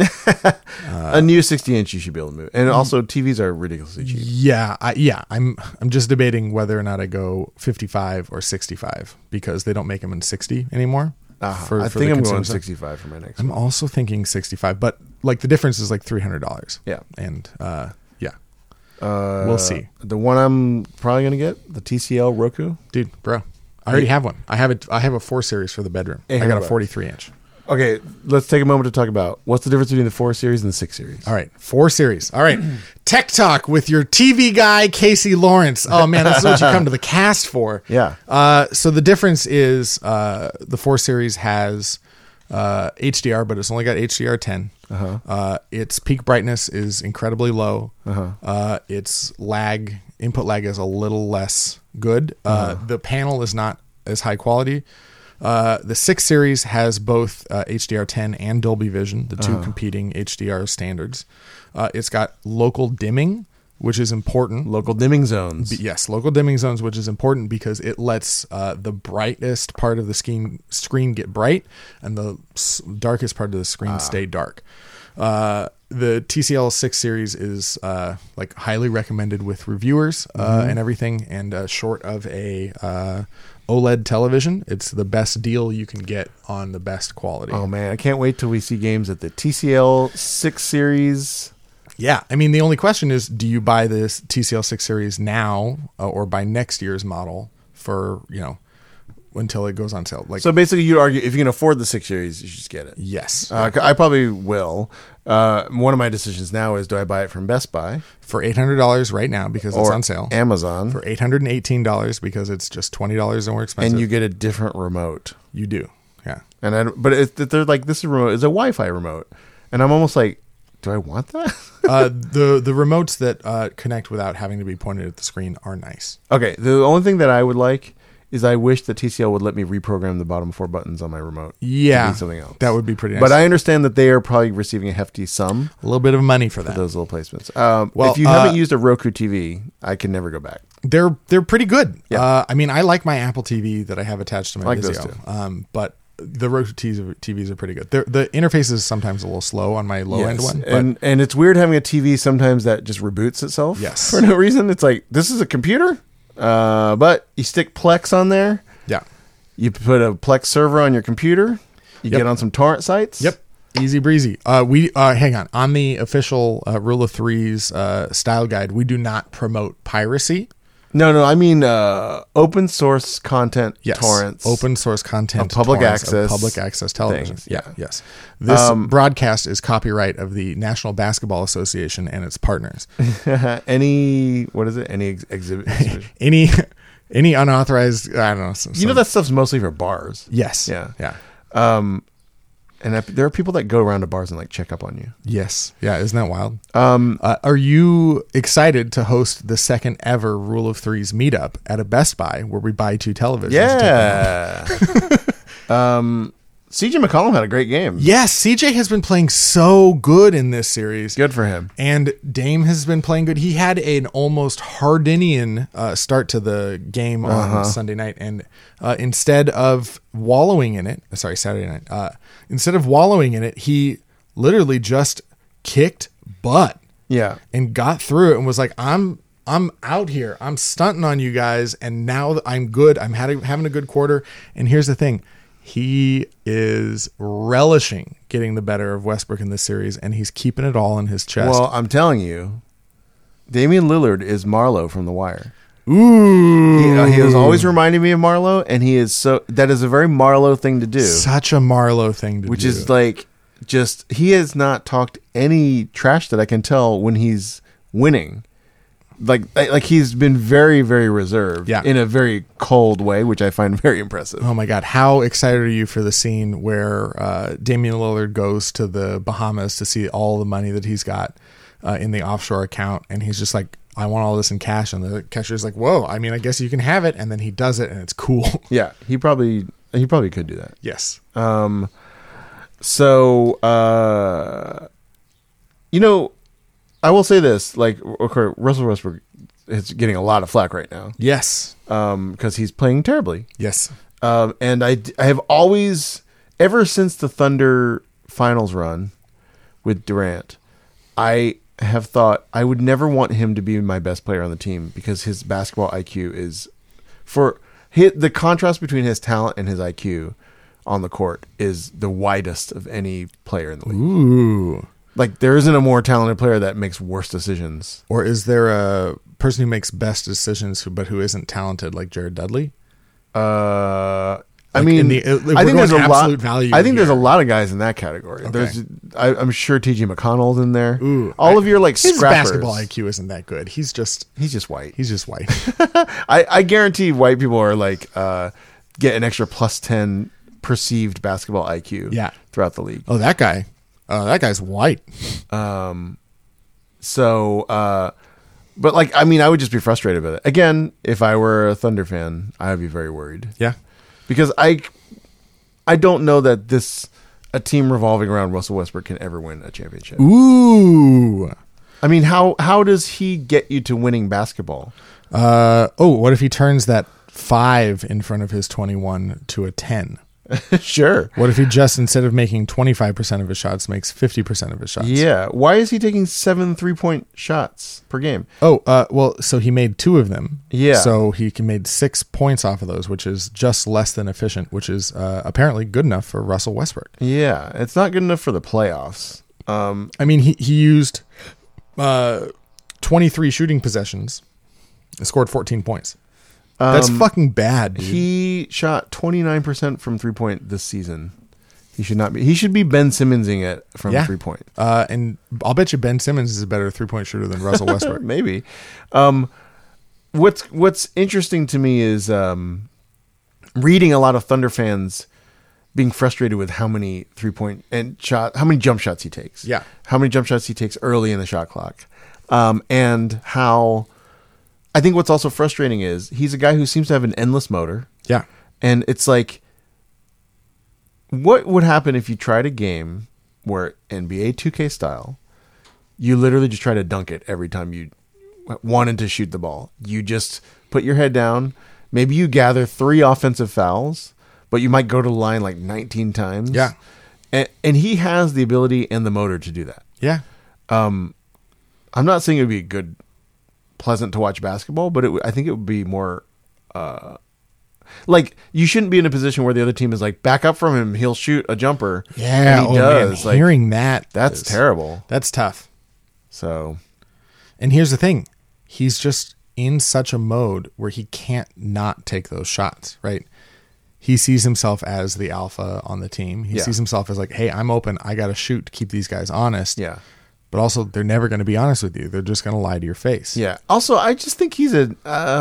Speaker 2: A new 60-inch you should be able to move, and also TVs are ridiculously cheap.
Speaker 3: Yeah, I'm just debating whether or not I go 55 or 65 because they don't make them in 60 anymore.
Speaker 2: I think I'm going 65 for my next one.
Speaker 3: I'm also thinking 65, but like the difference is like $300.
Speaker 2: Yeah,
Speaker 3: and we'll see.
Speaker 2: The one I'm probably gonna get, the TCL Roku,
Speaker 3: dude, bro. I already have one. I have a 4 series for the bedroom. I got a 43-inch.
Speaker 2: Okay, let's take a moment to talk about what's the difference between the 4 series and the 6 series.
Speaker 3: All right, 4 series. All right, Tech Talk with your TV guy, Casey Lawrence. Oh man, that's what you come to the cast for.
Speaker 2: Yeah.
Speaker 3: So the difference is the 4 series has HDR, but it's only got HDR10. Its peak brightness is incredibly low. Its input lag is a little less good. The panel is not as high quality. The 6 series has both HDR10 and Dolby Vision, the 2 competing HDR standards. It's got local dimming, which is important.
Speaker 2: Local dimming zones.
Speaker 3: Yes, local dimming zones, which is important because it lets the brightest part of the screen get bright and the darkest part of the screen stay dark. The TCL 6 series is like highly recommended with reviewers and everything, and short of a OLED television, it's the best deal you can get on the best quality.
Speaker 2: Oh man, I can't wait till we see games at the TCL 6 series.
Speaker 3: Yeah, I mean the only question is, do you buy this TCL 6 series now or buy next year's model for until it goes on sale? Like,
Speaker 2: so basically, you'd argue if you can afford the 6 series, you should just get it.
Speaker 3: Yes,
Speaker 2: I probably will. One of my decisions now is, do I buy it from Best Buy
Speaker 3: for $800 right now because it's on sale?
Speaker 2: Amazon
Speaker 3: for $818 because it's just $20 more expensive,
Speaker 2: and you get a different remote.
Speaker 3: You do, yeah.
Speaker 2: And they're like, this remote is a Wi-Fi remote, and I'm almost like, do I want that?
Speaker 3: The remotes that connect without having to be pointed at the screen are nice.
Speaker 2: Okay, the only thing that I would like is I wish that TCL would let me reprogram the bottom 4 buttons on my remote.
Speaker 3: Yeah,
Speaker 2: to be something else.
Speaker 3: That would be pretty nice.
Speaker 2: But I understand that they are probably receiving a hefty sum
Speaker 3: a little bit of money for
Speaker 2: for
Speaker 3: that.
Speaker 2: those little placements.
Speaker 3: Well,
Speaker 2: if you haven't used a Roku TV, I can never go back.
Speaker 3: They're pretty good.
Speaker 2: Yeah.
Speaker 3: I mean, I like my Apple TV that I have attached to my
Speaker 2: like those
Speaker 3: Vizio. But the Roku TVs are pretty good. The interface is sometimes a little slow on my low end one. But
Speaker 2: And it's weird having a TV sometimes that just reboots itself.
Speaker 3: Yes.
Speaker 2: For no reason. It's like, this is a computer, but you stick Plex on there.
Speaker 3: yeah.
Speaker 2: You put a Plex server on your computer. You
Speaker 3: Yep.
Speaker 2: get on some torrent sites.
Speaker 3: Yep. Easy breezy. We hang on the official Rule of Threes style guide. We do not promote piracy.
Speaker 2: No, I mean open source content
Speaker 3: Yes.
Speaker 2: torrents.
Speaker 3: Open source content.
Speaker 2: Of public
Speaker 3: torrents of
Speaker 2: access
Speaker 3: public access television.
Speaker 2: things,
Speaker 3: Yeah.
Speaker 2: yeah.
Speaker 3: Yes. This broadcast is copyright of the National Basketball Association and its partners.
Speaker 2: Any, what is it? Any exhibit?
Speaker 3: Any unauthorized, I don't know.
Speaker 2: You know that stuff's mostly for bars.
Speaker 3: Yes.
Speaker 2: Yeah.
Speaker 3: Yeah.
Speaker 2: And there are people that go around to bars and like check up on you.
Speaker 3: Yes. Yeah. Isn't that wild? Are you excited to host the second ever Rule of Threes meetup at a Best Buy where we buy 2 televisions?
Speaker 2: Yeah. CJ McCollum had a great game.
Speaker 3: Yes. CJ has been playing so good in this series.
Speaker 2: Good for him.
Speaker 3: And Dame has been playing good. He had an almost Hardinian start to the game on Sunday night. And instead of wallowing in it, Saturday night, instead of wallowing in it, he literally just kicked butt
Speaker 2: Yeah.
Speaker 3: and got through it and was like, I'm out here. I'm stunting on you guys. And now I'm good. I'm having a good quarter. And here's the thing. He is relishing getting the better of Westbrook in this series, and he's keeping it all in his chest.
Speaker 2: Well, I'm telling you, Damian Lillard is Marlo from The Wire.
Speaker 3: Ooh.
Speaker 2: He is always reminding me of Marlo, and that is a very Marlo thing to do.
Speaker 3: Such a Marlo thing to do.
Speaker 2: Which is like, he has not talked any trash that I can tell when he's winning. Like he's been very, very reserved in a very cold way, which I find very impressive.
Speaker 3: Oh my God. How excited are you for the scene where Damian Lillard goes to the Bahamas to see all the money that he's got in the offshore account? And he's just like, I want all this in cash. And the cashier's like, whoa, I mean, I guess you can have it. And then he does it and it's cool.
Speaker 2: Yeah, he probably could do that.
Speaker 3: Yes.
Speaker 2: I will say this, like, okay, Russell Westbrook is getting a lot of flack right now.
Speaker 3: Yes.
Speaker 2: Because he's playing terribly.
Speaker 3: Yes.
Speaker 2: And I have always, ever since the Thunder finals run with Durant, I have thought I would never want him to be my best player on the team because his basketball IQ is, the contrast between his talent and his IQ on the court is the widest of any player in the league.
Speaker 3: Ooh.
Speaker 2: Like, there isn't a more talented player that makes worse decisions.
Speaker 3: Or is there a person who makes best decisions but who isn't talented, like Jared Dudley?
Speaker 2: I
Speaker 3: Like
Speaker 2: mean,
Speaker 3: I
Speaker 2: I think there's a lot.
Speaker 3: Value
Speaker 2: I think there's a
Speaker 3: here.
Speaker 2: lot of guys in that category.
Speaker 3: Okay.
Speaker 2: I'm sure T.J. McConnell's in there.
Speaker 3: Ooh,
Speaker 2: All of your like
Speaker 3: his
Speaker 2: scrappers.
Speaker 3: basketball IQ isn't that good. He's just
Speaker 2: white.
Speaker 3: He's just white.
Speaker 2: I guarantee white people are like get an extra plus 10 perceived basketball IQ.
Speaker 3: Yeah.
Speaker 2: Throughout the league.
Speaker 3: Oh, that guy. That guy's white.
Speaker 2: But like, I mean, I would just be frustrated with it. Again, if I were a Thunder fan, I would be very worried.
Speaker 3: Yeah.
Speaker 2: Because I don't know that a team revolving around Russell Westbrook can ever win a championship.
Speaker 3: Ooh.
Speaker 2: I mean, how does he get you to winning basketball?
Speaker 3: What if he turns that 5 in front of his 21 to a 10?
Speaker 2: Sure.
Speaker 3: What if he just, instead of making 25% of his shots, makes 50% of his shots?
Speaker 2: Yeah. Why is he taking 7 3-point shots per game?
Speaker 3: So he made 2 of them.
Speaker 2: Yeah.
Speaker 3: So he made 6 points off of those, which is just less than efficient, which is apparently good enough for Russell Westbrook.
Speaker 2: Yeah. It's not good enough for the playoffs.
Speaker 3: I mean, he used 23 shooting possessions, scored 14 points. That's fucking bad, dude.
Speaker 2: He shot 29% from 3-point this season. He should not be. He should be Ben Simmonsing it from 3-point.
Speaker 3: And I'll bet you Ben Simmons is a better 3-point shooter than Russell Westbrook.
Speaker 2: Maybe. What's interesting to me is reading a lot of Thunder fans being frustrated with how many 3-point how many jump shots he takes.
Speaker 3: Yeah.
Speaker 2: How many jump shots he takes early in the shot clock. And how I think what's also frustrating is he's a guy who seems to have an endless motor.
Speaker 3: Yeah.
Speaker 2: And it's like, what would happen if you tried a game where NBA 2K style, you literally just try to dunk it every time you wanted to shoot the ball. You just put your head down. Maybe you gather 3 offensive fouls, but you might go to the line like 19 times.
Speaker 3: Yeah.
Speaker 2: And he has the ability and the motor to do that.
Speaker 3: Yeah.
Speaker 2: I'm not saying it would be good, pleasant to watch basketball, but I think it would be more, like, you shouldn't be in a position where the other team is like, back up from him, he'll shoot a jumper.
Speaker 3: Yeah.
Speaker 2: And he does.
Speaker 3: Man, hearing that.
Speaker 2: That's terrible.
Speaker 3: That's tough.
Speaker 2: So,
Speaker 3: and here's the thing. He's just in such a mode where he can't not take those shots, right? He sees himself as the alpha on the team. He sees himself as like, hey, I'm open. I got to shoot to keep these guys honest.
Speaker 2: Yeah.
Speaker 3: But also, they're never going to be honest with you. They're just going to lie to your face.
Speaker 2: Yeah. Also, I just think he's a,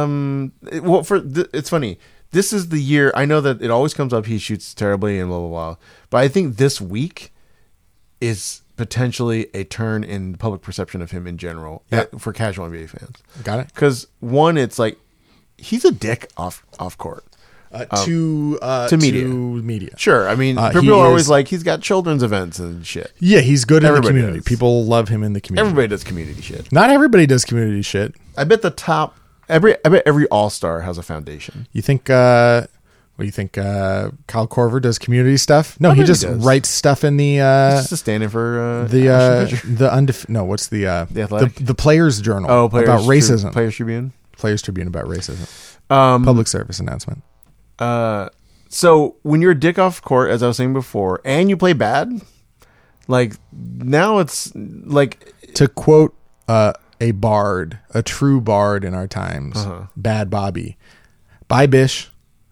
Speaker 2: it's funny. This is the year, I know that it always comes up, he shoots terribly and blah, blah, blah. But I think this week is potentially a turn in public perception of him in general for casual NBA fans.
Speaker 3: Got it?
Speaker 2: Because one, it's like, he's a dick off court.
Speaker 3: To media.
Speaker 2: Sure. I mean, people are always like, he's got children's events and shit.
Speaker 3: Yeah, he's good in the
Speaker 2: Everybody
Speaker 3: community.
Speaker 2: does.
Speaker 3: People love him in the community.
Speaker 2: Everybody does community shit.
Speaker 3: Not everybody does community shit.
Speaker 2: I bet I bet every all-star has a foundation.
Speaker 3: You think, what do you think, Kyle Korver does community stuff? No,
Speaker 2: I
Speaker 3: he
Speaker 2: bet
Speaker 3: just
Speaker 2: he does.
Speaker 3: writes stuff in the,
Speaker 2: Just a stand-in for
Speaker 3: what's the
Speaker 2: Athletic?
Speaker 3: the Players Journal about racism.
Speaker 2: Players Tribune.
Speaker 3: Players Tribune about racism. Public service announcement.
Speaker 2: So when you're a dick off court, as I was saying before, and you play bad, like now it's like,
Speaker 3: To quote a bard, a true bard in our times, Bad Bobby. Bye, Bish.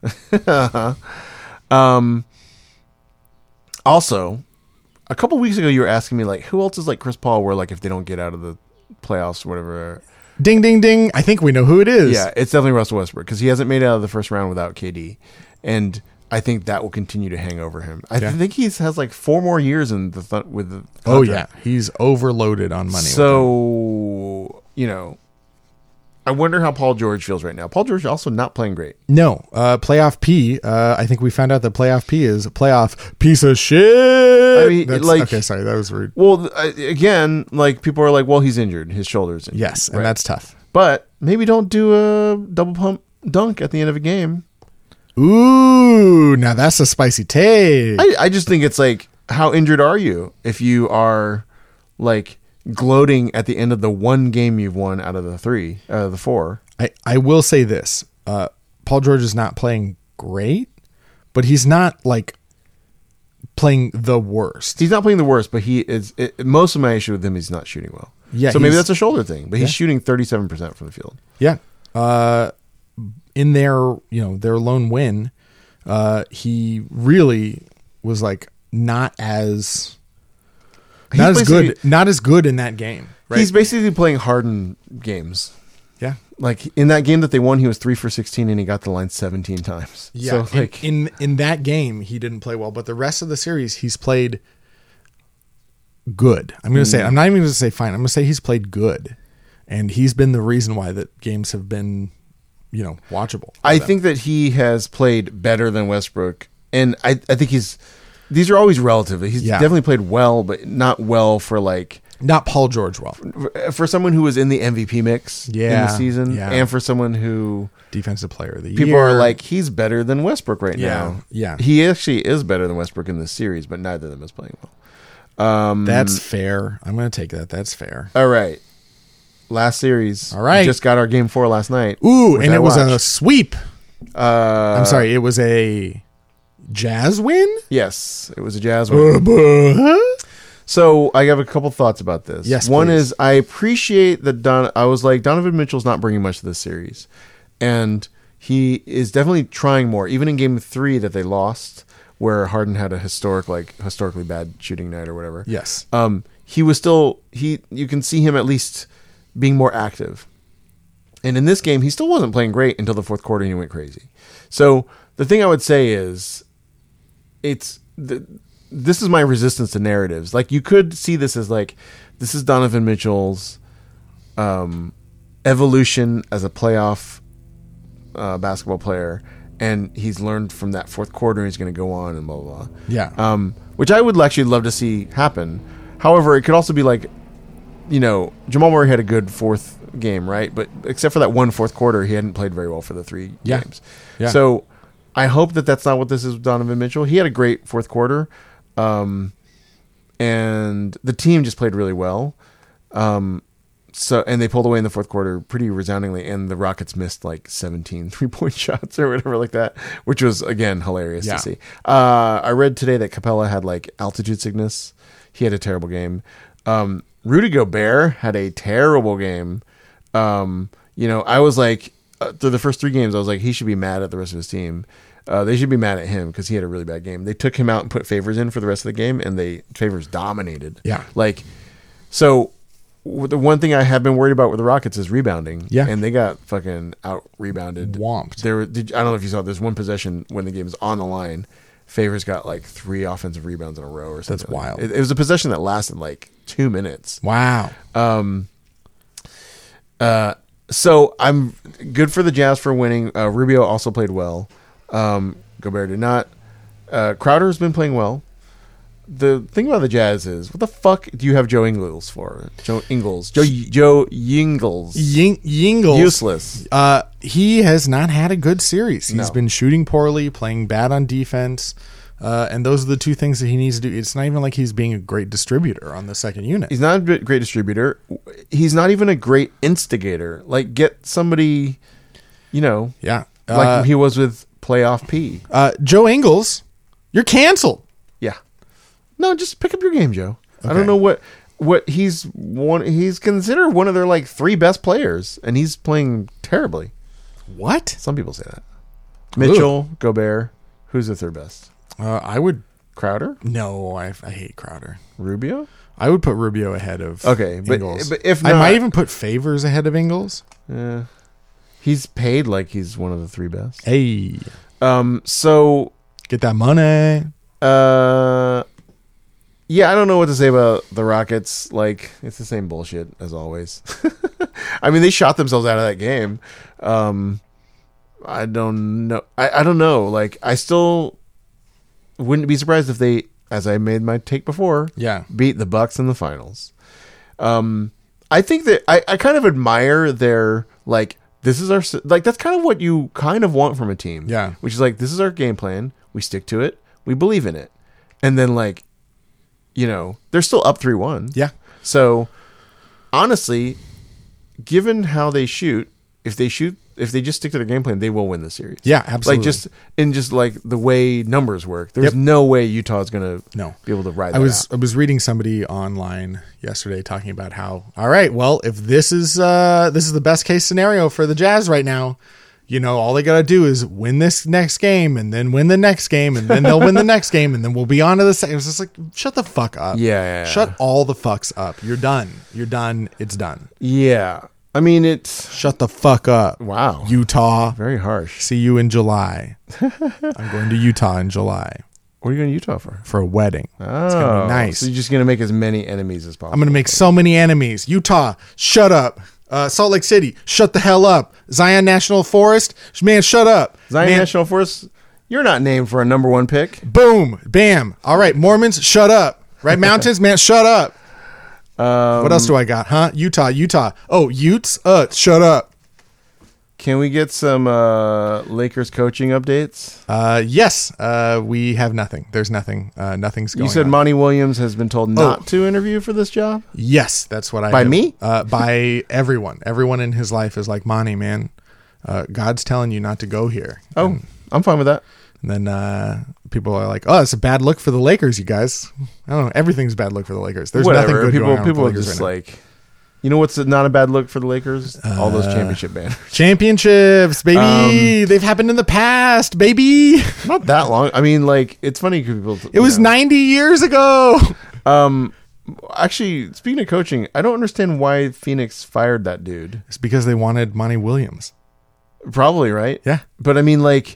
Speaker 2: Also, a couple weeks ago you were asking me like, who else is like Chris Paul, where like if they don't get out of the playoffs or whatever.
Speaker 3: Ding, ding, ding. I think we know who it is.
Speaker 2: Yeah, it's definitely Russell Westbrook because he hasn't made it out of the first round without KD, and I think that will continue to hang over him. I think he has like 4 more years in the with the contract.
Speaker 3: Oh yeah, he's overloaded on money.
Speaker 2: So I wonder how Paul George feels right now. Paul George also not playing great.
Speaker 3: No, playoff P. I think we found out that playoff P is a playoff piece of shit.
Speaker 2: I mean,
Speaker 3: okay, sorry, that was rude.
Speaker 2: Well, again, like people are like, well, he's injured. His shoulder's injured.
Speaker 3: Yes, and that's tough.
Speaker 2: But maybe don't do a double pump dunk at the end of a game.
Speaker 3: Ooh, now that's a spicy take.
Speaker 2: I just think it's like, how injured are you if you are like gloating at the end of the one game you've won out of the 4?
Speaker 3: I will say this. Paul George is not playing great, but he's not like playing the worst.
Speaker 2: He's not playing the worst, but he is. Most of my issue with him, he's not shooting well.
Speaker 3: Yeah,
Speaker 2: so maybe that's a shoulder thing, but he's shooting 37% from the field.
Speaker 3: Yeah. In their lone win, he really was like not as good in that game. Right?
Speaker 2: He's basically playing Harden games.
Speaker 3: Yeah.
Speaker 2: Like in that game that they won, he was 3 for 16 and he got the line 17 times.
Speaker 3: Yeah.
Speaker 2: So like
Speaker 3: in that game, he didn't play well, but the rest of the series, he's played good. I'm going to say, I'm not even going to say fine. I'm going to say he's played good, and he's been the reason why that games have been, watchable.
Speaker 2: I think that he has played better than Westbrook, and I think these are always relative. He's definitely played well, but not well for like.
Speaker 3: Not Paul George well.
Speaker 2: For someone who was in the MVP mix in the season,
Speaker 3: yeah.
Speaker 2: and for someone who...
Speaker 3: Defensive player of the year.
Speaker 2: People are like, he's better than Westbrook right now.
Speaker 3: Yeah.
Speaker 2: He actually is better than Westbrook in this series, but neither of them is playing well.
Speaker 3: That's fair. I'm going to take that. That's fair.
Speaker 2: All right. Last series.
Speaker 3: All right.
Speaker 2: We just got our game 4 last night.
Speaker 3: Ooh, and it was a sweep. I'm sorry. It was a Jazz win?
Speaker 2: Yes. It was a Jazz win. So I have a couple thoughts about this.
Speaker 3: Yes,
Speaker 2: one
Speaker 3: please.
Speaker 2: is I appreciate that I was like, Donovan Mitchell's not bringing much to this series. And he is definitely trying more. Even in game 3 that they lost, where Harden had a historically bad shooting night or whatever.
Speaker 3: Yes.
Speaker 2: He was still, you can see him at least being more active. And in this game, he still wasn't playing great until the fourth quarter and he went crazy. So the thing I would say is, this is my resistance to narratives. Like, you could see this as like, this is Donovan Mitchell's evolution as a playoff basketball player, and he's learned from that fourth quarter. And he's going to go on and blah blah blah.
Speaker 3: Yeah.
Speaker 2: Which I would actually love to see happen. However, it could also be like, Jamal Murray had a good fourth game, right? But except for that one fourth quarter, he hadn't played very well for the 3 games.
Speaker 3: Yeah.
Speaker 2: So I hope that that's not what this is with Donovan Mitchell. He had a great fourth quarter, and the team just played really well. And they pulled away in the fourth quarter pretty resoundingly, and the Rockets missed like 17 3-point shots or whatever like that, which was, again, hilarious to see. I read today that Capella had like altitude sickness. He had a terrible game. Rudy Gobert had a terrible game. I was like, through the first 3 games, I was like, he should be mad at the rest of his team. They should be mad at him because he had a really bad game. They took him out and put Favors in for the rest of the game, and Favors dominated.
Speaker 3: Yeah.
Speaker 2: So the one thing I have been worried about with the Rockets is rebounding.
Speaker 3: Yeah.
Speaker 2: And they got fucking out-rebounded.
Speaker 3: Whomped.
Speaker 2: I don't know if you saw, there's one possession when the game was on the line. Favors got like 3 offensive rebounds in a row or something.
Speaker 3: That's wild.
Speaker 2: It was a possession that lasted like 2 minutes.
Speaker 3: Wow.
Speaker 2: So I'm good for the Jazz for winning. Rubio also played well. Gobert did not. Crowder's been playing well. The thing about the Jazz is, what the fuck do you have Joe Ingles for? Joe Yingles.
Speaker 3: Yingles.
Speaker 2: Useless.
Speaker 3: He has not had a good series. He's
Speaker 2: No.
Speaker 3: been shooting poorly, playing bad on defense. And those are the 2 things that he needs to do. It's not even like he's being a great distributor on the second unit.
Speaker 2: He's not a great distributor. He's not even a great instigator. Like, get somebody,
Speaker 3: Yeah.
Speaker 2: like he was with Playoff P.
Speaker 3: Joe Ingles, you're canceled.
Speaker 2: Yeah. No, just pick up your game, Joe. I
Speaker 3: Okay.
Speaker 2: don't know what he's considered one of their like 3 best players, and he's playing terribly.
Speaker 3: What?
Speaker 2: Some people say that. Mitchell, Gobert, who's the 3rd best?
Speaker 3: I would.
Speaker 2: Crowder?
Speaker 3: No, I hate Crowder.
Speaker 2: Rubio?
Speaker 3: I would put Rubio ahead of Ingles.
Speaker 2: but if
Speaker 3: I
Speaker 2: not,
Speaker 3: might even put Favors ahead of Ingles.
Speaker 2: he's paid like he's one of the 3 best.
Speaker 3: Hey,
Speaker 2: So
Speaker 3: get that money.
Speaker 2: yeah, I don't know what to say about the Rockets. Like, it's the same bullshit as always. I mean, they shot themselves out of that game. I don't know. I don't know. Like, I still wouldn't be surprised if they, as I made my take before, beat the Bucks in the finals. I think that I kind of admire their, like, this is our, like, that's kind of what you kind of want from a team.
Speaker 3: Yeah.
Speaker 2: Which is like, this is our game plan. We stick to it. We believe in it. And then, like, they're still up 3-1.
Speaker 3: Yeah.
Speaker 2: So, honestly, given how they shoot, if they just stick to their game plan, they will win the series.
Speaker 3: Yeah, absolutely.
Speaker 2: Like, just like the way numbers work, there's no way Utah is going to be able to ride that out.
Speaker 3: I was reading somebody online yesterday talking about how, all right, well, if this is the best case scenario for the Jazz right now, all they got to do is win this next game and then win the next game and then they'll win the next game and then we'll be on to the second. It's just like, shut the fuck up.
Speaker 2: Yeah.
Speaker 3: Shut all the fucks up. You're done. You're done. It's done.
Speaker 2: Yeah. I mean, it's...
Speaker 3: Shut the fuck up.
Speaker 2: Wow.
Speaker 3: Utah.
Speaker 2: Very harsh.
Speaker 3: See you in July. I'm going to Utah in July.
Speaker 2: What are you going to Utah for?
Speaker 3: For a wedding.
Speaker 2: Oh,
Speaker 3: it's going to be nice.
Speaker 2: So you're just going to make as many enemies as possible.
Speaker 3: I'm going to make so many enemies. Utah, shut up. Salt Lake City, shut the hell up. Zion National Forest, man, shut up.
Speaker 2: Zion
Speaker 3: man,
Speaker 2: National Forest, you're not named for a number 1 pick.
Speaker 3: Boom, bam. All right, Mormons, shut up. Red Mountains, man, shut up. What else do I got? Huh? Utah. Oh, Utes, shut up.
Speaker 2: Can we get some Lakers coaching updates?
Speaker 3: Yes. We have nothing. There's nothing. Nothing's going on.
Speaker 2: You said Monty Williams has been told not to interview for this job?
Speaker 3: Yes, that's what I
Speaker 2: By me?
Speaker 3: By everyone. Everyone in his life is like, Monty, man, God's telling you not to go here.
Speaker 2: Oh, I'm fine with that.
Speaker 3: And then people are like, "Oh, it's a bad look for the Lakers, you guys." I don't know. Everything's a bad look for the Lakers. There's nothing good going on.
Speaker 2: People
Speaker 3: with the
Speaker 2: are
Speaker 3: Lakers
Speaker 2: just
Speaker 3: right
Speaker 2: like, you know what's not a bad look for the Lakers? All those championship banners.
Speaker 3: Championships, baby. They've happened in the past, baby.
Speaker 2: Not that long. I mean, like, it's funny because people.
Speaker 3: It was 90 years ago.
Speaker 2: Actually, speaking of coaching, I don't understand why Phoenix fired that dude.
Speaker 3: It's because they wanted Monty Williams.
Speaker 2: Probably, right?
Speaker 3: Yeah.
Speaker 2: But I mean, like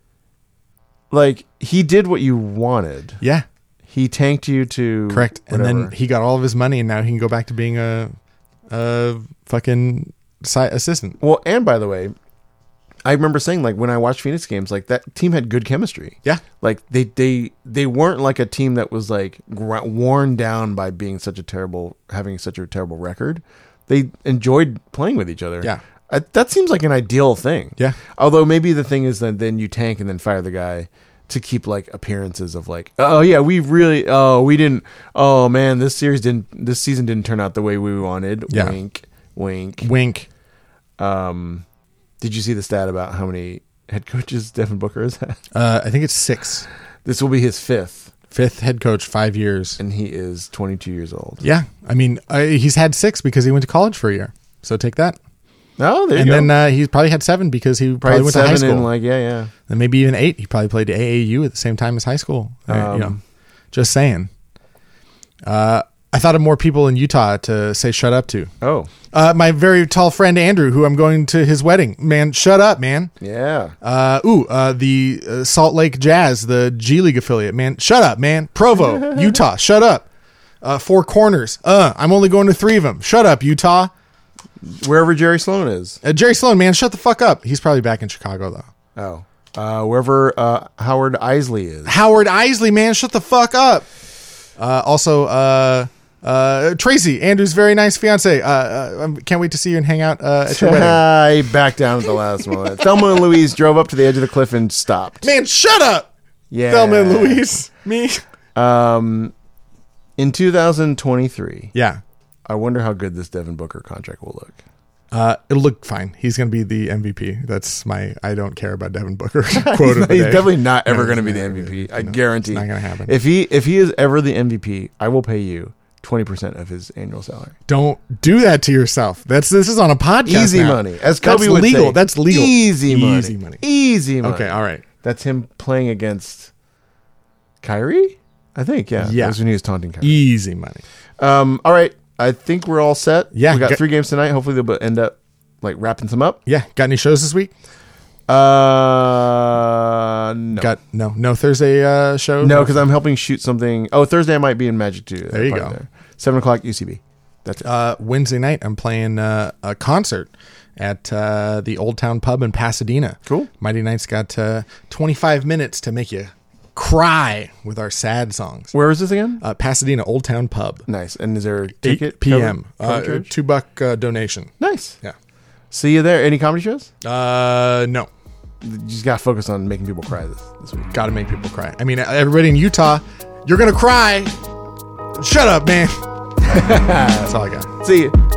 Speaker 2: he did what you wanted.
Speaker 3: Yeah.
Speaker 2: He tanked you to
Speaker 3: correct,
Speaker 2: whatever.
Speaker 3: And then he got all of his money, and now he can go back to being a fucking assistant.
Speaker 2: Well, and by the way, I remember saying, like, when I watched Phoenix games, like, that team had good chemistry.
Speaker 3: Yeah.
Speaker 2: Like, they weren't like a team that was, like, worn down by having such a terrible record. They enjoyed playing with each other.
Speaker 3: Yeah.
Speaker 2: That seems like an ideal thing.
Speaker 3: Yeah.
Speaker 2: Although maybe the thing is that then you tank and then fire the guy to keep, like, appearances of, like, oh yeah, we didn't, oh man, this season didn't turn out the way we wanted.
Speaker 3: Yeah.
Speaker 2: Wink. Did you see the stat about how many head coaches Devin Booker has had?
Speaker 3: I think it's 6.
Speaker 2: This will be his 5th.
Speaker 3: 5th head coach, 5 years.
Speaker 2: And he is 22 years old.
Speaker 3: Yeah. I mean, he's had 6 because he went to college for a year. So take that.
Speaker 2: Oh, there you
Speaker 3: and
Speaker 2: go.
Speaker 3: And then he's probably had 7 because he probably went to high school.
Speaker 2: And like, yeah.
Speaker 3: And maybe even 8. He probably played AAU at the same time as high school. Just saying. I thought of more people in Utah to say shut up to.
Speaker 2: Oh.
Speaker 3: My very tall friend Andrew, who I'm going to his wedding. Man, shut up, man.
Speaker 2: Yeah.
Speaker 3: The Salt Lake Jazz, the G League affiliate. Man, shut up, man. Provo, Utah, shut up. Four Corners. I'm only going to 3 of them. Shut up, Utah.
Speaker 2: Wherever Jerry Sloan is.
Speaker 3: Jerry Sloan, man, shut the fuck up. He's probably back in Chicago, though.
Speaker 2: Oh. Wherever Howard Isley is.
Speaker 3: Howard Isley, man, shut the fuck up. Tracy, Andrew's very nice fiance. Can't wait to see you and hang out at your wedding.
Speaker 2: He backed down at the last moment. Thelma and Louise drove up to the edge of the cliff and stopped.
Speaker 3: Man, shut up.
Speaker 2: Yeah.
Speaker 3: Thelma and Louise. Me.
Speaker 2: In 2023.
Speaker 3: Yeah.
Speaker 2: I wonder how good this Devin Booker contract will look.
Speaker 3: It'll look fine. He's going to be the MVP. That's my I don't care about Devin Booker quote of the
Speaker 2: He's
Speaker 3: day.
Speaker 2: definitely not ever going to be the MVP. I guarantee.
Speaker 3: It's not going to happen.
Speaker 2: If he is ever the MVP, I will pay you 20% of his annual salary.
Speaker 3: Don't do that to yourself. This is on a podcast.
Speaker 2: Easy
Speaker 3: now.
Speaker 2: money. As Kobe would
Speaker 3: legal.
Speaker 2: say.
Speaker 3: That's legal.
Speaker 2: Easy money. Easy money.
Speaker 3: Okay, all right.
Speaker 2: That's him playing against Kyrie? I think, yeah.
Speaker 3: Yeah.
Speaker 2: That's when he was taunting Kyrie.
Speaker 3: Easy money.
Speaker 2: All right. I think we're all set.
Speaker 3: Yeah.
Speaker 2: We got 3 games tonight. Hopefully they'll end up like wrapping some up.
Speaker 3: Yeah. Got any shows this week?
Speaker 2: No.
Speaker 3: No Thursday show?
Speaker 2: No, because I'm helping shoot something. Oh, Thursday I might be in Magic 2.
Speaker 3: There you go.
Speaker 2: There. 7 o'clock UCB. That's it.
Speaker 3: Wednesday night I'm playing a concert at the Old Town Pub in Pasadena.
Speaker 2: Cool.
Speaker 3: Mighty Knight's got 25 minutes to make you cry with our sad songs.
Speaker 2: Where is this again?
Speaker 3: Pasadena Old Town Pub.
Speaker 2: Nice. And is there a ticket?
Speaker 3: 8 p.m.
Speaker 2: Cover
Speaker 3: $2 donation.
Speaker 2: Nice.
Speaker 3: Yeah.
Speaker 2: See you there. Any comedy shows?
Speaker 3: No.
Speaker 2: You just got to focus on making people cry this week.
Speaker 3: Got to make people cry. I mean, everybody in Utah, you're going to cry. Shut up, man. That's all I got.
Speaker 2: See you.